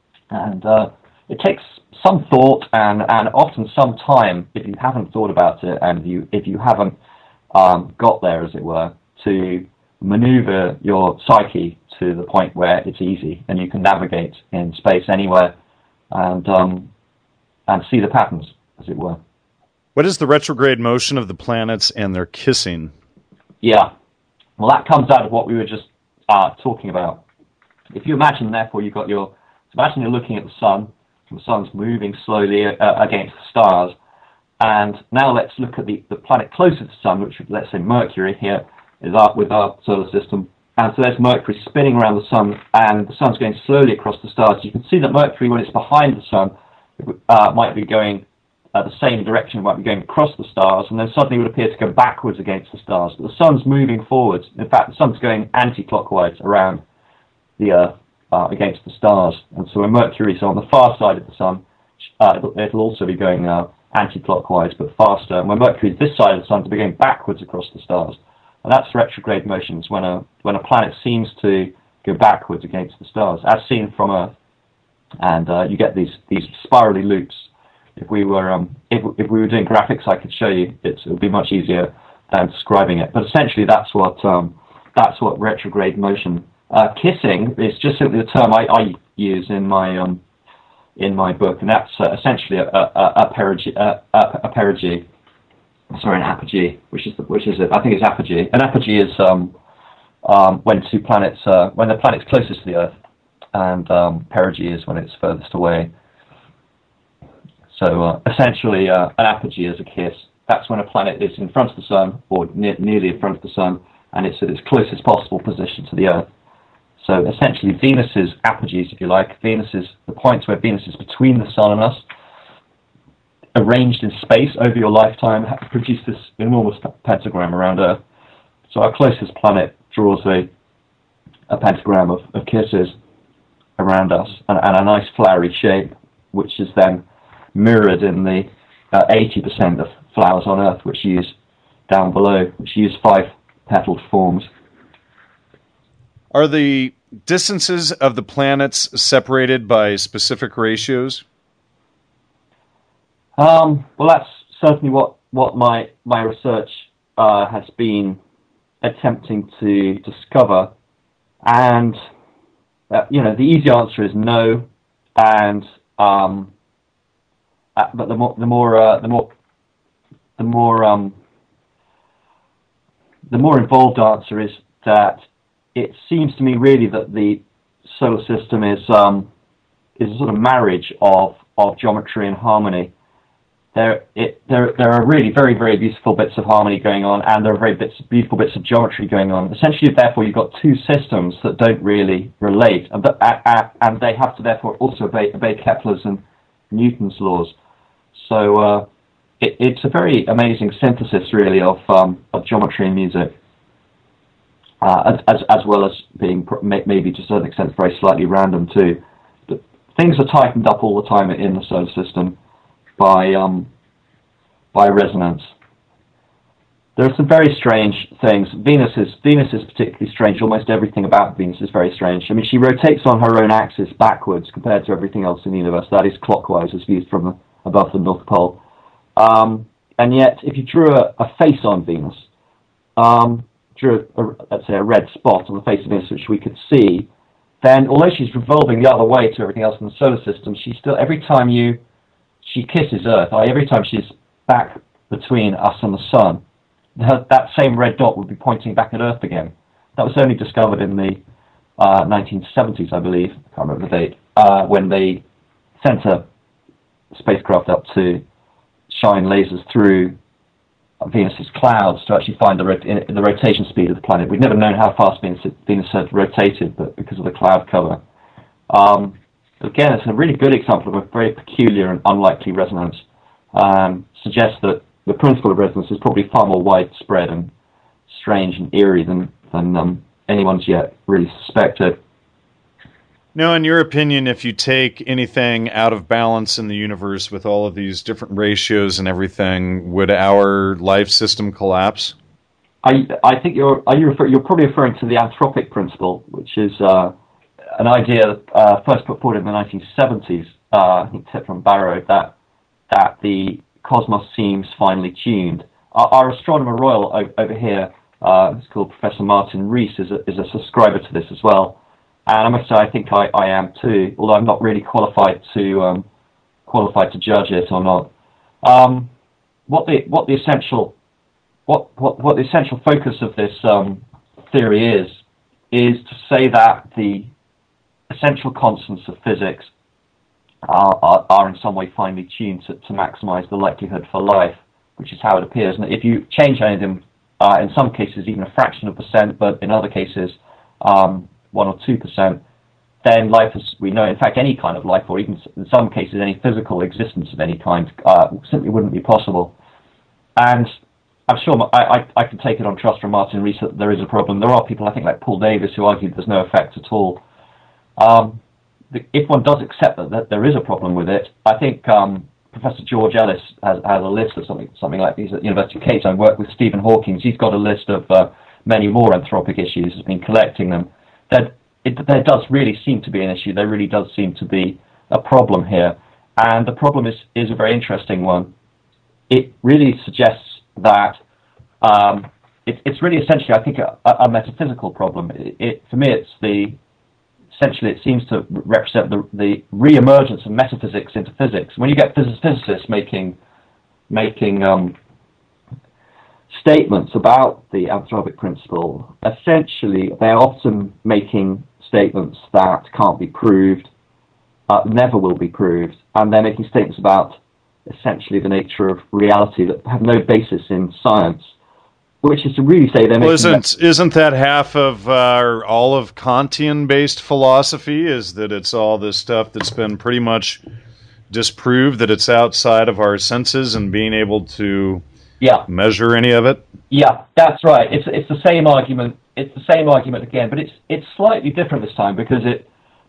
and uh, it takes some thought and, and often some time if you haven't thought about it and you if you haven't um, got there, as it were, to maneuver your psyche to the point where it's easy and you can navigate in space anywhere and um, and see the patterns, as it were. What is the retrograde motion of the planets and their kissing? Yeah, well, that comes out of what we were just uh, talking about. If you imagine, therefore, you've got your imagine you're looking at the sun. The sun's moving slowly uh, against the stars. And now let's look at the, the planet closest to the sun, which let's say Mercury here is our, with our solar system. and so there's Mercury spinning around the sun, and the sun's going slowly across the stars. You can see that Mercury, when it's behind the sun, uh, might be going uh, the same direction, it might be going across the stars, and then suddenly would appear to go backwards against the stars. But the sun's moving forwards. In fact, the sun's going anti-clockwise around the Earth uh, against the stars. And so when Mercury is on the far side of the sun, uh, it'll, it'll also be going uh, anti-clockwise, but faster. And when Mercury is this side of the sun, it'll be going backwards across the stars. And that's retrograde motions, when a when a planet seems to go backwards against the stars, as seen from Earth. And uh, you get these these spirally loops. If we were um, if if we were doing graphics, I could show you. It's, it would be much easier than describing it. But essentially, that's what um, that's what retrograde motion. Uh, kissing is just simply the term I, I use in my um, in my book, and that's uh, essentially a a, a, perigee, a, a perigee. Sorry, an apogee, which is the, which is it? I think it's apogee. An apogee is um, um, when two planets, uh, when the planet's closest to the Earth, and um, perigee is when it's furthest away. So uh, essentially, uh, an apogee is a kiss. That's when a planet is in front of the sun, or ne nearly in front of the sun, and it's at its closest possible position to the Earth. So essentially, Venus's apogees, if you like, Venus is the points where Venus is between the sun and us, arranged in space over your lifetime, produce this enormous pentagram around Earth. So our closest planet draws a, a pentagram of, of kisses around us, and, and a nice flowery shape, which is then mirrored in the uh, eighty percent of flowers on Earth, which use down below, which use five-petaled forms. Are the distances of the planets separated by specific ratios? Um, well, that's certainly what, what my, my research uh, has been attempting to discover. And, uh, you know, the easy answer is no. And, um, uh, but the more, the more, uh, the more, the more, um, the more involved answer is that it seems to me really that the solar system is, um, is a sort of marriage of, of geometry and harmony. There, it, there, there are really very, very beautiful bits of harmony going on, and there are very bits, beautiful bits of geometry going on. Essentially, therefore, you've got two systems that don't really relate, and, and they have to therefore also obey, obey Kepler's and Newton's laws. So uh, it, it's a very amazing synthesis, really, of um, of geometry and music, uh, as, as as well as being maybe to a certain extent very slightly random too. But things are tightened up all the time in the solar system by um, by resonance. There are some very strange things. Venus is Venus is particularly strange. Almost everything about Venus is very strange. I mean, she rotates on her own axis backwards compared to everything else in the universe. That is clockwise, as viewed from the, above the North Pole. Um, and yet, if you drew a, a face on Venus, um, drew a, a, let's say a red spot on the face of Venus, which we could see, then although she's revolving the other way to everything else in the solar system, she still every time you she kisses Earth, every time she's back between us and the sun, that same red dot would be pointing back at Earth again. That was only discovered in the uh, nineteen seventies, I believe. I can't remember the date, uh, when they sent a spacecraft up to shine lasers through Venus's clouds to actually find the, rot the rotation speed of the planet. We'd never known how fast Venus, Venus had rotated, but because of the cloud cover. Um, again, it's a really good example of a very peculiar and unlikely resonance. Um, suggests that the principle of resonance is probably far more widespread and strange and eerie than, than um, anyone's yet really suspected. Now, in your opinion, if you take anything out of balance in the universe with all of these different ratios and everything, would our life system collapse? I, I think you're, are you refer, you're probably referring to the anthropic principle, which is uh, an idea uh, first put forward in the nineteen seventies, uh, I think tipped from Barrow, that that the cosmos seems finely tuned. Our, our astronomer royal over here, uh, it's called Professor Martin Rees, is a, is a subscriber to this as well. And I must say, I think I, I am too, although I'm not really qualified to um, qualified to judge it or not. Um, what the what the essential what what what the essential focus of this um, theory is is to say that the essential constants of physics Are, are, are in some way finely tuned to, to maximize the likelihood for life, which is how it appears. And if you change any of them, uh, in some cases even a fraction of a percent, but in other cases um, one or two percent, then life, as we know, in fact, any kind of life, or even in some cases, any physical existence of any kind, uh, simply wouldn't be possible. And I'm sure I, I, I can take it on trust from Martin Rees that there is a problem. There are people, I think, like Paul Davies, who argue there's no effect at all. Um, the, if one does accept that, that there is a problem with it, I think um, Professor George Ellis has, has a list of something something like these at the University of Cape Town, worked with Stephen Hawking. He's got a list of uh, many more anthropic issues, has been collecting them. That it, there does really seem to be an issue. There really does seem to be a problem here. And the problem is, is a very interesting one. It really suggests that um, it, it's really essentially, I think, a, a metaphysical problem. It, it, for me, it's the essentially it seems to represent the, the re-emergence of metaphysics into physics. When you get phys- physicists making making um, statements about the anthropic principle, essentially they're often making statements that can't be proved, uh, never will be proved, and they're making statements about essentially the nature of reality that have no basis in science, which is to really say they're well, making... Isn't, isn't that half of uh, all of Kantian-based philosophy, is that it's all this stuff that's been pretty much disproved, that it's outside of our senses and being able to yeah. measure any of it? Yeah, that's right. It's it's the same argument. It's the same argument again, but it's it's slightly different this time because it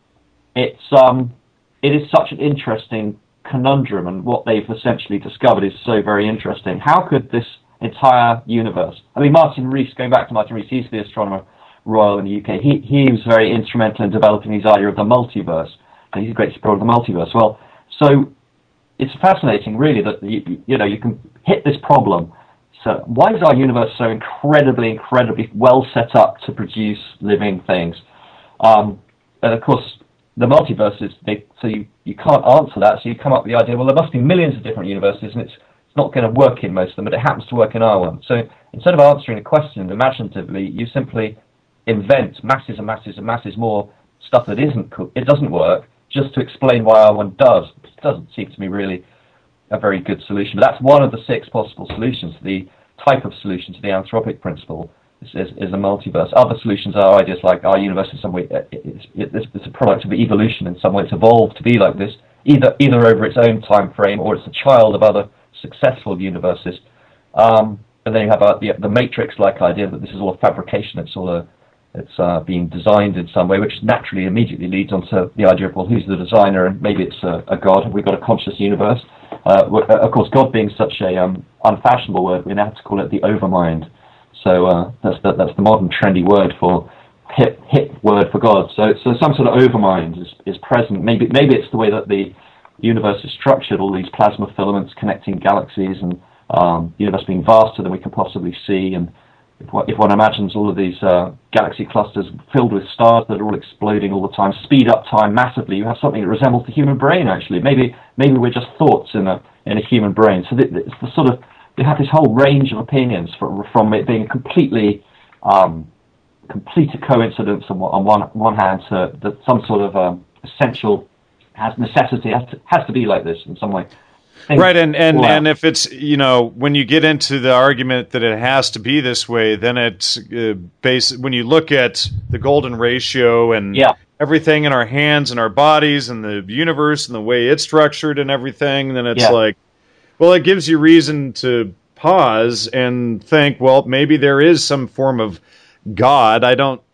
it's um it is such an interesting conundrum, and what they've essentially discovered is so very interesting. How could this entire universe... I mean, Martin Rees, going back to Martin Rees, he's the astronomer royal in the U K. He he was very instrumental in developing his idea of the multiverse, and he's a great supporter of the multiverse. Well, so it's fascinating, really, that you, you know you can hit this problem. So why is our universe so incredibly, incredibly well set up to produce living things? Um, and of course, the multiverse is big, so you, you can't answer that. So you come up with the idea, well, there must be millions of different universes, and it's it's not going to work in most of them, but it happens to work in our one. So instead of answering a question imaginatively, you simply invent masses and masses and masses more stuff that isn't co- it doesn't work, just to explain why our one does. It doesn't seem to me really a very good solution. But that's one of the six possible solutions. The type of solution to the anthropic principle is, is, is a multiverse. Other solutions are ideas like our universe in some way it's, it's a product of evolution in some way. It's evolved to be like this, either either over its own time frame or it's a child of other successful universes. Um, and then you have uh, the, the matrix-like idea that this is all a fabrication. It's all a it's uh, being designed in some way, which naturally immediately leads on to the idea of, well, who's the designer? And maybe it's a, a god. Have we got a conscious universe? Uh, of course, God being such a um, unfashionable word, we now have to call it the overmind. So uh, that's the, that's the modern trendy word for hip hip word for God. So so some sort of overmind is, is present. Maybe maybe it's the way that the universe is structured, all these plasma filaments connecting galaxies, and um, the universe being vaster than we can possibly see. And if one, if one imagines all of these uh, galaxy clusters filled with stars that are all exploding all the time, speed up time massively, you have something that resembles the human brain. Actually, maybe maybe we're just thoughts in a in a human brain. So it's the sort of you have this whole range of opinions from from it being completely um, complete a coincidence on, on one one hand to that some sort of um, essential has necessity has to, has to be like this in some way. Things right, and and, well. and if it's, you know, when you get into the argument that it has to be this way, then it's uh, based, when you look at the golden ratio and yeah. everything in our hands and our bodies and the universe and the way it's structured and everything, then it's yeah. like, well, it gives you reason to pause and think, well, maybe there is some form of God. I don't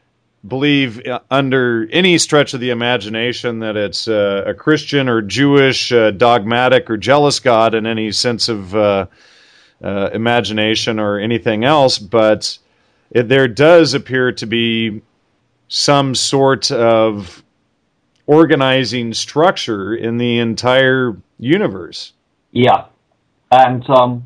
believe under any stretch of the imagination that it's uh, a Christian or Jewish, uh, dogmatic or jealous God in any sense of uh, uh, imagination or anything else, but it, there does appear to be some sort of organizing structure in the entire universe. Yeah, and um,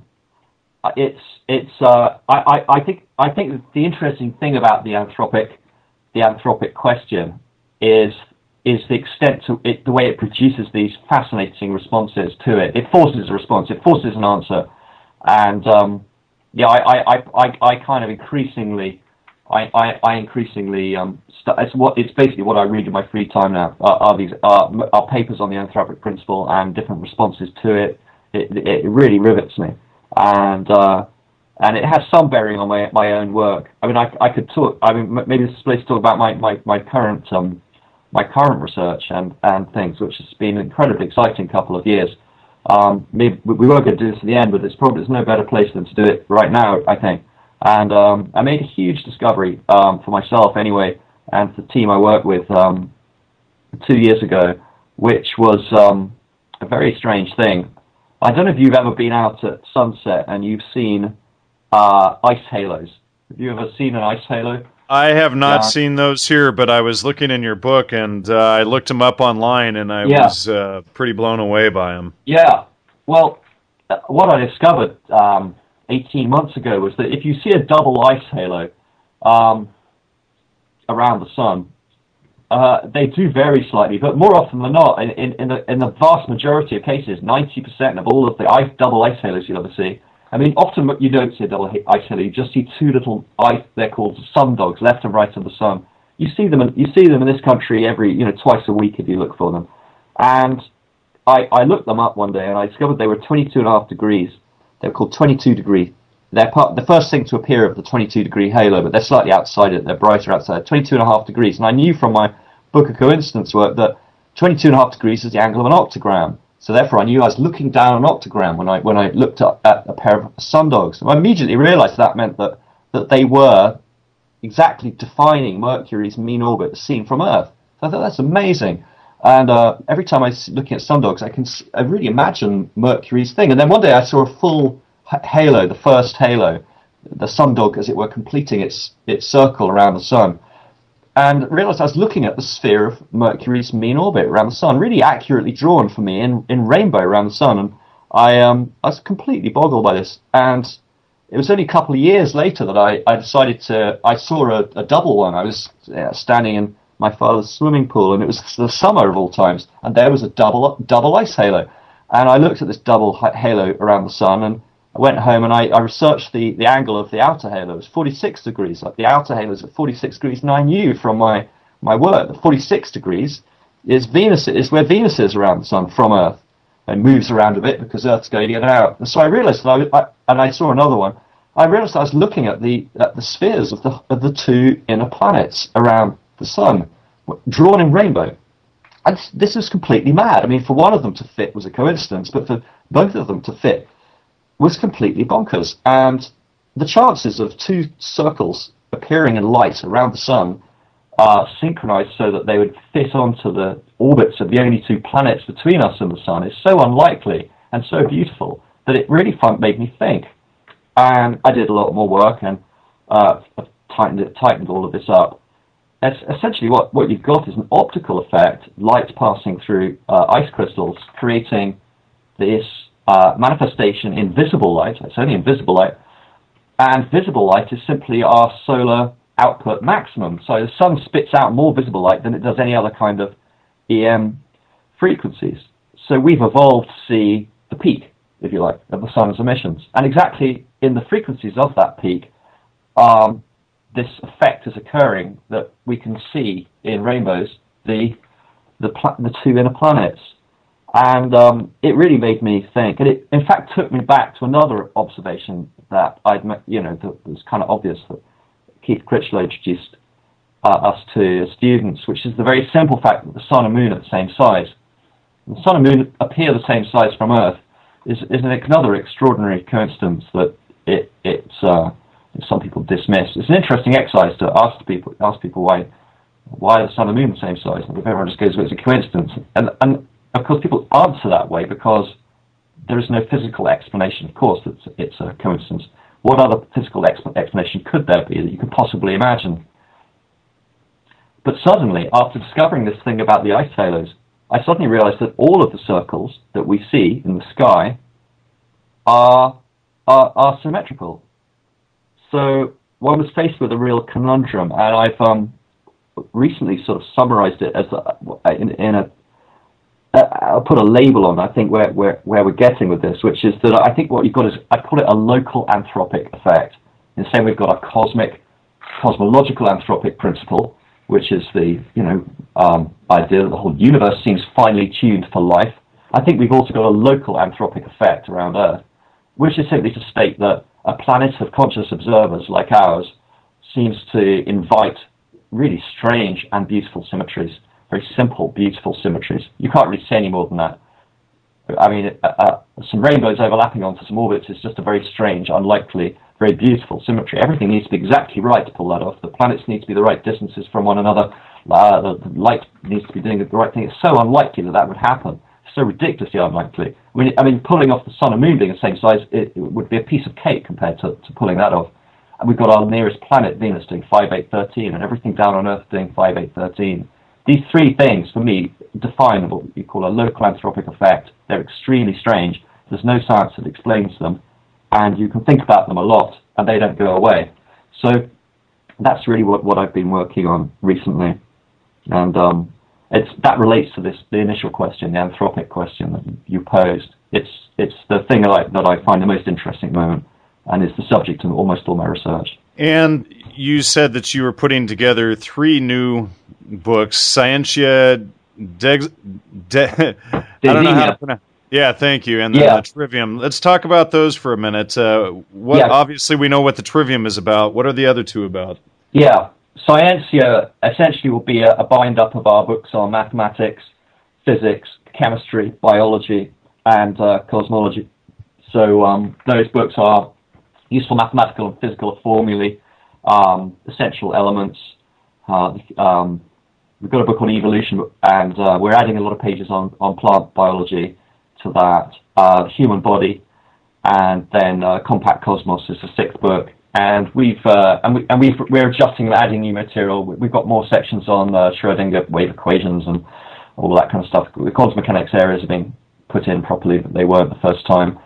it's it's. Uh, I, I I think I think the interesting thing about the anthropic the anthropic question is is the extent to it, the way it produces these fascinating responses to it. It forces a response. It forces an answer, and um, yeah, I, I, I, I kind of increasingly, I, I, I increasingly um, st- it's what it's basically what I read in my free time now. Uh, are these are, are papers on the anthropic principle and different responses to it. It, it really rivets me, and uh, and it has some bearing on my my own work. I mean, I, I could talk. I mean, maybe this is a place to talk about my my, my current um my current research and and things, which has been an incredibly exciting couple of years. Um, maybe we won't get to do this at the end, but it's probably there's no better place than to do it right now, I think. And um, I made a huge discovery um, for myself, anyway, and the team I work with um, two years ago, which was um, a very strange thing. I don't know if you've ever been out at sunset and you've seen uh, ice halos. Have you ever seen an ice halo? I have not Yeah. seen those here, but I was looking in your book, and uh, I looked them up online, and I Yeah. was uh, pretty blown away by them. Yeah. Well, uh, what I discovered um, eighteen months ago was that if you see a double ice halo um, around the sun, uh, they do vary slightly, but more often than not, in, in, in, the, in the vast majority of cases, ninety percent of all of the ice, double ice halos you'll ever see, I mean, often you don't see a double ice halo, you just see two little ice, they're called sun dogs, left and right of the sun. You see them in, you see them in this country every, you know, twice a week if you look for them. And I, I looked them up one day and I discovered they were twenty-two and a half degrees. They're called twenty-two degree. They're part, the first thing to appear of the twenty-two degree halo, but they're slightly outside it. They're brighter outside. twenty-two and a half degrees. And I knew from my book of coincidence work that twenty-two and a half degrees is the angle of an octagram. So therefore I knew I was looking down an octagram when I when I looked up at a pair of sundogs. And I immediately realized that meant that, that they were exactly defining Mercury's mean orbit as seen from Earth. So I thought, that's amazing. And uh, every time I was looking at sundogs, I can I really imagine Mercury's thing. And then one day I saw a full halo, the first halo, the sundog, as it were, completing its its circle around the sun, and realized I was looking at the sphere of Mercury's mean orbit around the sun, really accurately drawn for me in, in rainbow around the sun. And I um I was completely boggled by this. And it was only a couple of years later that I, I decided to, I saw a, a double one. I was uh, standing in my father's swimming pool, and it was the summer of all times, and there was a double double ice halo. And I looked at this double halo around the sun, and I went home and I, I researched the, the angle of the outer halo. It was forty-six degrees. Like the outer halo is at forty-six degrees, and I knew from my, my work that forty-six degrees is Venus, is where Venus is around the sun from Earth, and moves around a bit because Earth's going in and out. And so I realized that I, I and I saw another one. I realized I was looking at the at the spheres of the of the two inner planets around the sun, drawn in rainbow. And this was completely mad. I mean, for one of them to fit was a coincidence, but for both of them to fit was completely bonkers. And the chances of two circles appearing in light around the sun are synchronized so that they would fit onto the orbits of the only two planets between us and the sun is so unlikely and so beautiful that it really fun, made me think. And I did a lot more work and uh, tightened it, tightened all of this up. It's essentially, what, what you've got is an optical effect, light passing through uh, ice crystals, creating this uh, manifestation in visible light. It's only invisible light. And visible light is simply our solar output maximum. So the sun spits out more visible light than it does any other kind of E M frequencies. So we've evolved to see the peak, if you like, of the sun's emissions. And exactly in the frequencies of that peak, um, this effect is occurring that we can see in rainbows, the the, pla- the two inner planets. And um, it really made me think. And it, in fact, took me back to another observation that I'd, you know, that was kind of obvious that Keith Critchlow introduced uh, us to as students, which is the very simple fact that the sun and moon are the same size. The sun and moon appear the same size from Earth is, is another extraordinary coincidence that it it's uh, some people dismiss. It's an interesting exercise to ask people ask people why why the sun and moon are the same size. And if everyone just goes, well, it's a coincidence, and and of course people answer that way because there is no physical explanation. Of course, it's it's a coincidence. What other physical exp- explanation could there be that you could possibly imagine? But suddenly, after discovering this thing about the ice halos, I suddenly realized that all of the circles that we see in the sky are are, are symmetrical. So one was faced with a real conundrum, and I've um, recently sort of summarized it as a, in, in a. Uh, I'll put a label on. I think where where where we're getting with this, which is that I think what you've got is I call it a local anthropic effect. In the same way, we've got a cosmic, cosmological anthropic principle, which is the you know um, idea that the whole universe seems finely tuned for life. I think we've also got a local anthropic effect around Earth, which is simply to state that a planet of conscious observers like ours seems to invite really strange and beautiful symmetries, very simple, beautiful symmetries. You can't really say any more than that. I mean, uh, uh, some rainbows overlapping onto some orbits is just a very strange, unlikely, very beautiful symmetry. Everything needs to be exactly right to pull that off. The planets need to be the right distances from one another. Uh, the, the light needs to be doing the right thing. It's so unlikely that that would happen. It's so ridiculously unlikely. I mean, I mean, pulling off the sun and moon being the same size, it, it would be a piece of cake compared to, to pulling that off. And we've got our nearest planet, Venus, doing five eight thirteen, and everything down on Earth doing five eight thirteen. These three things, for me, define what you call a local anthropic effect. They're extremely strange. There's no science that explains them, and you can think about them a lot, and they don't go away. So that's really what, what I've been working on recently. And um, it's that relates to this the initial question, the anthropic question that you posed. It's it's the thing that I, that I find the most interesting at the moment, and is the subject of almost all my research. And you said that you were putting together three new books, Scientia, Dex, De, I don't know how to pronounce. Yeah, thank you. And then yeah. the Trivium. Let's talk about those for a minute. Uh, what yeah. Obviously, we know what the Trivium is about. What are the other two about? Yeah, Scientia essentially will be a, a bind-up of our books on mathematics, physics, chemistry, biology, and uh, cosmology. So um, those books are useful mathematical and physical formulae, um, essential elements. Uh, um, we've got a book on evolution, and uh, we're adding a lot of pages on, on plant biology to that. Uh, human body, and then uh, Compact Cosmos is the sixth book. And we've uh, and we and we've, we're adjusting and adding new material. We've got more sections on uh, Schrödinger wave equations and all that kind of stuff. The quantum mechanics areas are being put in properly, but they weren't the first time.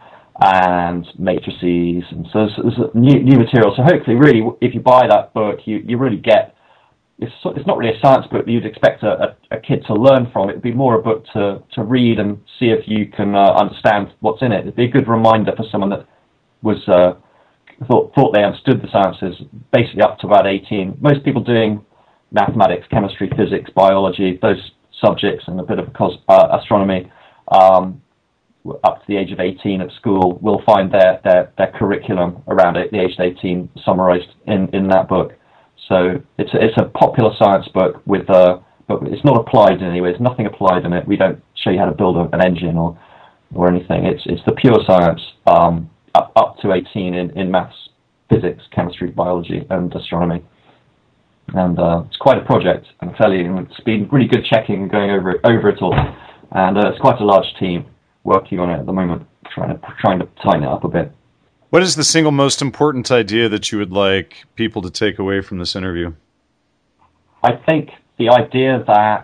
And matrices, and so there's, there's new new material. So hopefully, really, if you buy that book, you, you really get. It's it's not really a science book that you'd expect a, a, a kid to learn from. It'd be more a book to, to read and see if you can uh, understand what's in it. It'd be a good reminder for someone that was uh, thought thought they understood the sciences, basically up to about eighteen. Most people doing mathematics, chemistry, physics, biology, those subjects, and a bit of cos- uh, astronomy. Um, up to the age of eighteen at school, will find their, their, their curriculum around the age of eighteen summarized in, in that book. So it's a, it's a popular science book, with uh, but it's not applied in any way. There's nothing applied in it. We don't show you how to build a, an engine or or anything. It's it's the pure science um, up, up to eighteen in, in maths, physics, chemistry, biology, and astronomy. And uh, it's quite a project, and fairly, it's been really good checking and going over it, over it all. And uh, it's quite a large team working on it at the moment, trying to trying to tighten it up a bit. What is the single most important idea that you would like people to take away from this interview? I think the idea that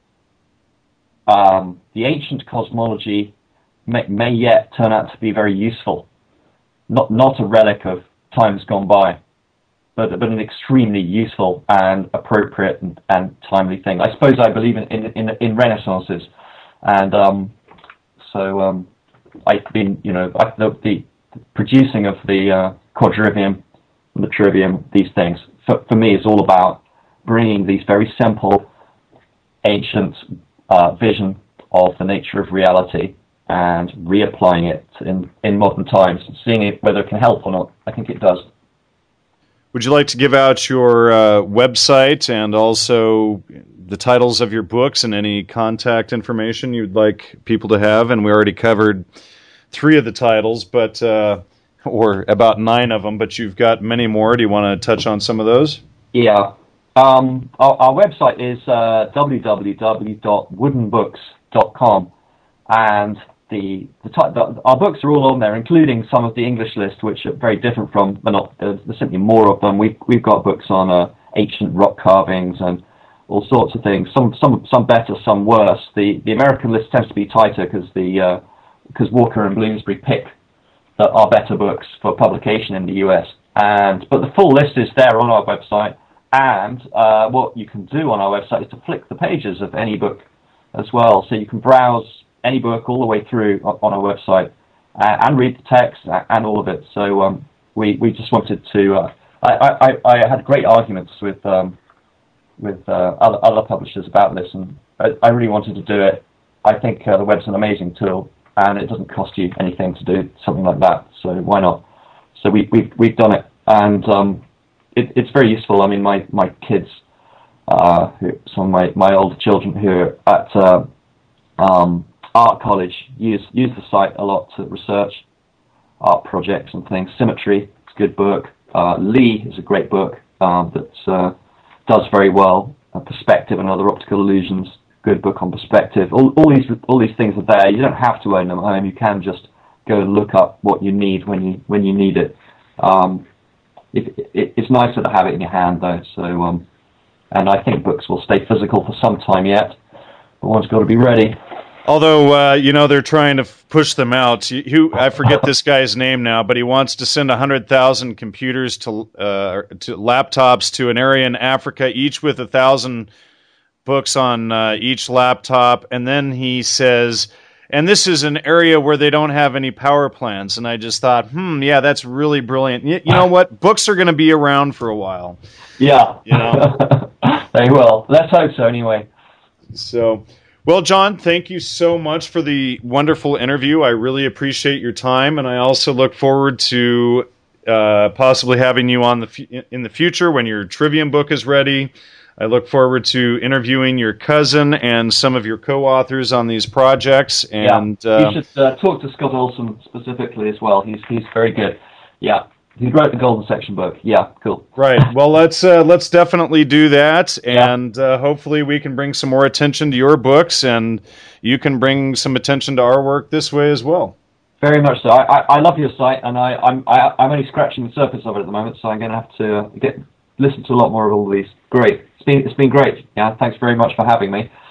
um, the ancient cosmology may, may yet turn out to be very useful, not not a relic of times gone by, but but an extremely useful and appropriate and, and timely thing. I suppose I believe in in in, in renaissances, and um, so um, I've been, you know, I, the, the producing of the uh, quadrivium, the trivium, these things, for, for me is all about bringing these very simple, ancient uh, vision of the nature of reality and reapplying it in, in modern times, seeing it, whether it can help or not. I think it does. Would you like to give out your uh, website and also the titles of your books and any contact information you'd like people to have? And we already covered three of the titles, but uh, or about nine of them, but you've got many more. Do you want to touch on some of those? Yeah. Um, our, our website is uh, w w w dot wooden books dot com, and the, the, the our books are all on there, including some of the English list, which are very different from, but not, there's, there's simply more of them. We've, we've got books on uh, ancient rock carvings and all sorts of things, some some some better, some worse. The the American list tends to be tighter because the uh, because Walker and Bloomsbury pick uh, our better books for publication in the U S. And but the full list is there on our website. And uh, what you can do on our website is to flick the pages of any book as well. So you can browse any book all the way through on our website uh, and read the text and all of it. So um, we we just wanted to. Uh, I, I I had great arguments with um, with uh, other other publishers about this, and I, I really wanted to do it. I think uh, the web's an amazing tool, and it doesn't cost you anything to do something like that. So why not? so we, we've, we've done it, and um, it, it's very useful. I mean, my, my kids, uh, who, some of my, my older children who are at uh, um, art college use, use the site a lot to research art projects and things. Symmetry, it's a good book. Uh, Lee is a great book um, that uh, does very well. Uh, Perspective and Other Optical Illusions, good book on perspective. All, all these all these things are there. You don't have to own them at home. You can just go and look up what you need when you when you need it. Um, it, it it's nicer to have it in your hand though. So, um, and I think books will stay physical for some time yet, but one's got to be ready. Although, uh, you know, they're trying to f- push them out. You, you, I forget this guy's name now, but he wants to send one hundred thousand computers to uh, to laptops to an area in Africa, each with one thousand books on uh, each laptop. And then he says, and this is an area where they don't have any power plants. And I just thought, hmm, yeah, that's really brilliant. You, you know what? Books are going to be around for a while. Yeah. You know? They will. Let's hope so anyway. So... Well, John, thank you so much for the wonderful interview. I really appreciate your time, and I also look forward to uh, possibly having you on the f- in the future when your Trivium book is ready. I look forward to interviewing your cousin and some of your co-authors on these projects. And yeah, uh, you should uh, talk to Scott Olson specifically as well. He's he's very good. Yeah. He wrote the Golden Section book. Yeah, cool. Right. Well, let's uh, let's definitely do that, and uh, hopefully we can bring some more attention to your books, and you can bring some attention to our work this way as well. Very much so. I, I, I love your site, and I, I'm I, I'm only scratching the surface of it at the moment, so I'm going to have to get listen to a lot more of all these. Great. It's been it's been great. Yeah. Thanks very much for having me.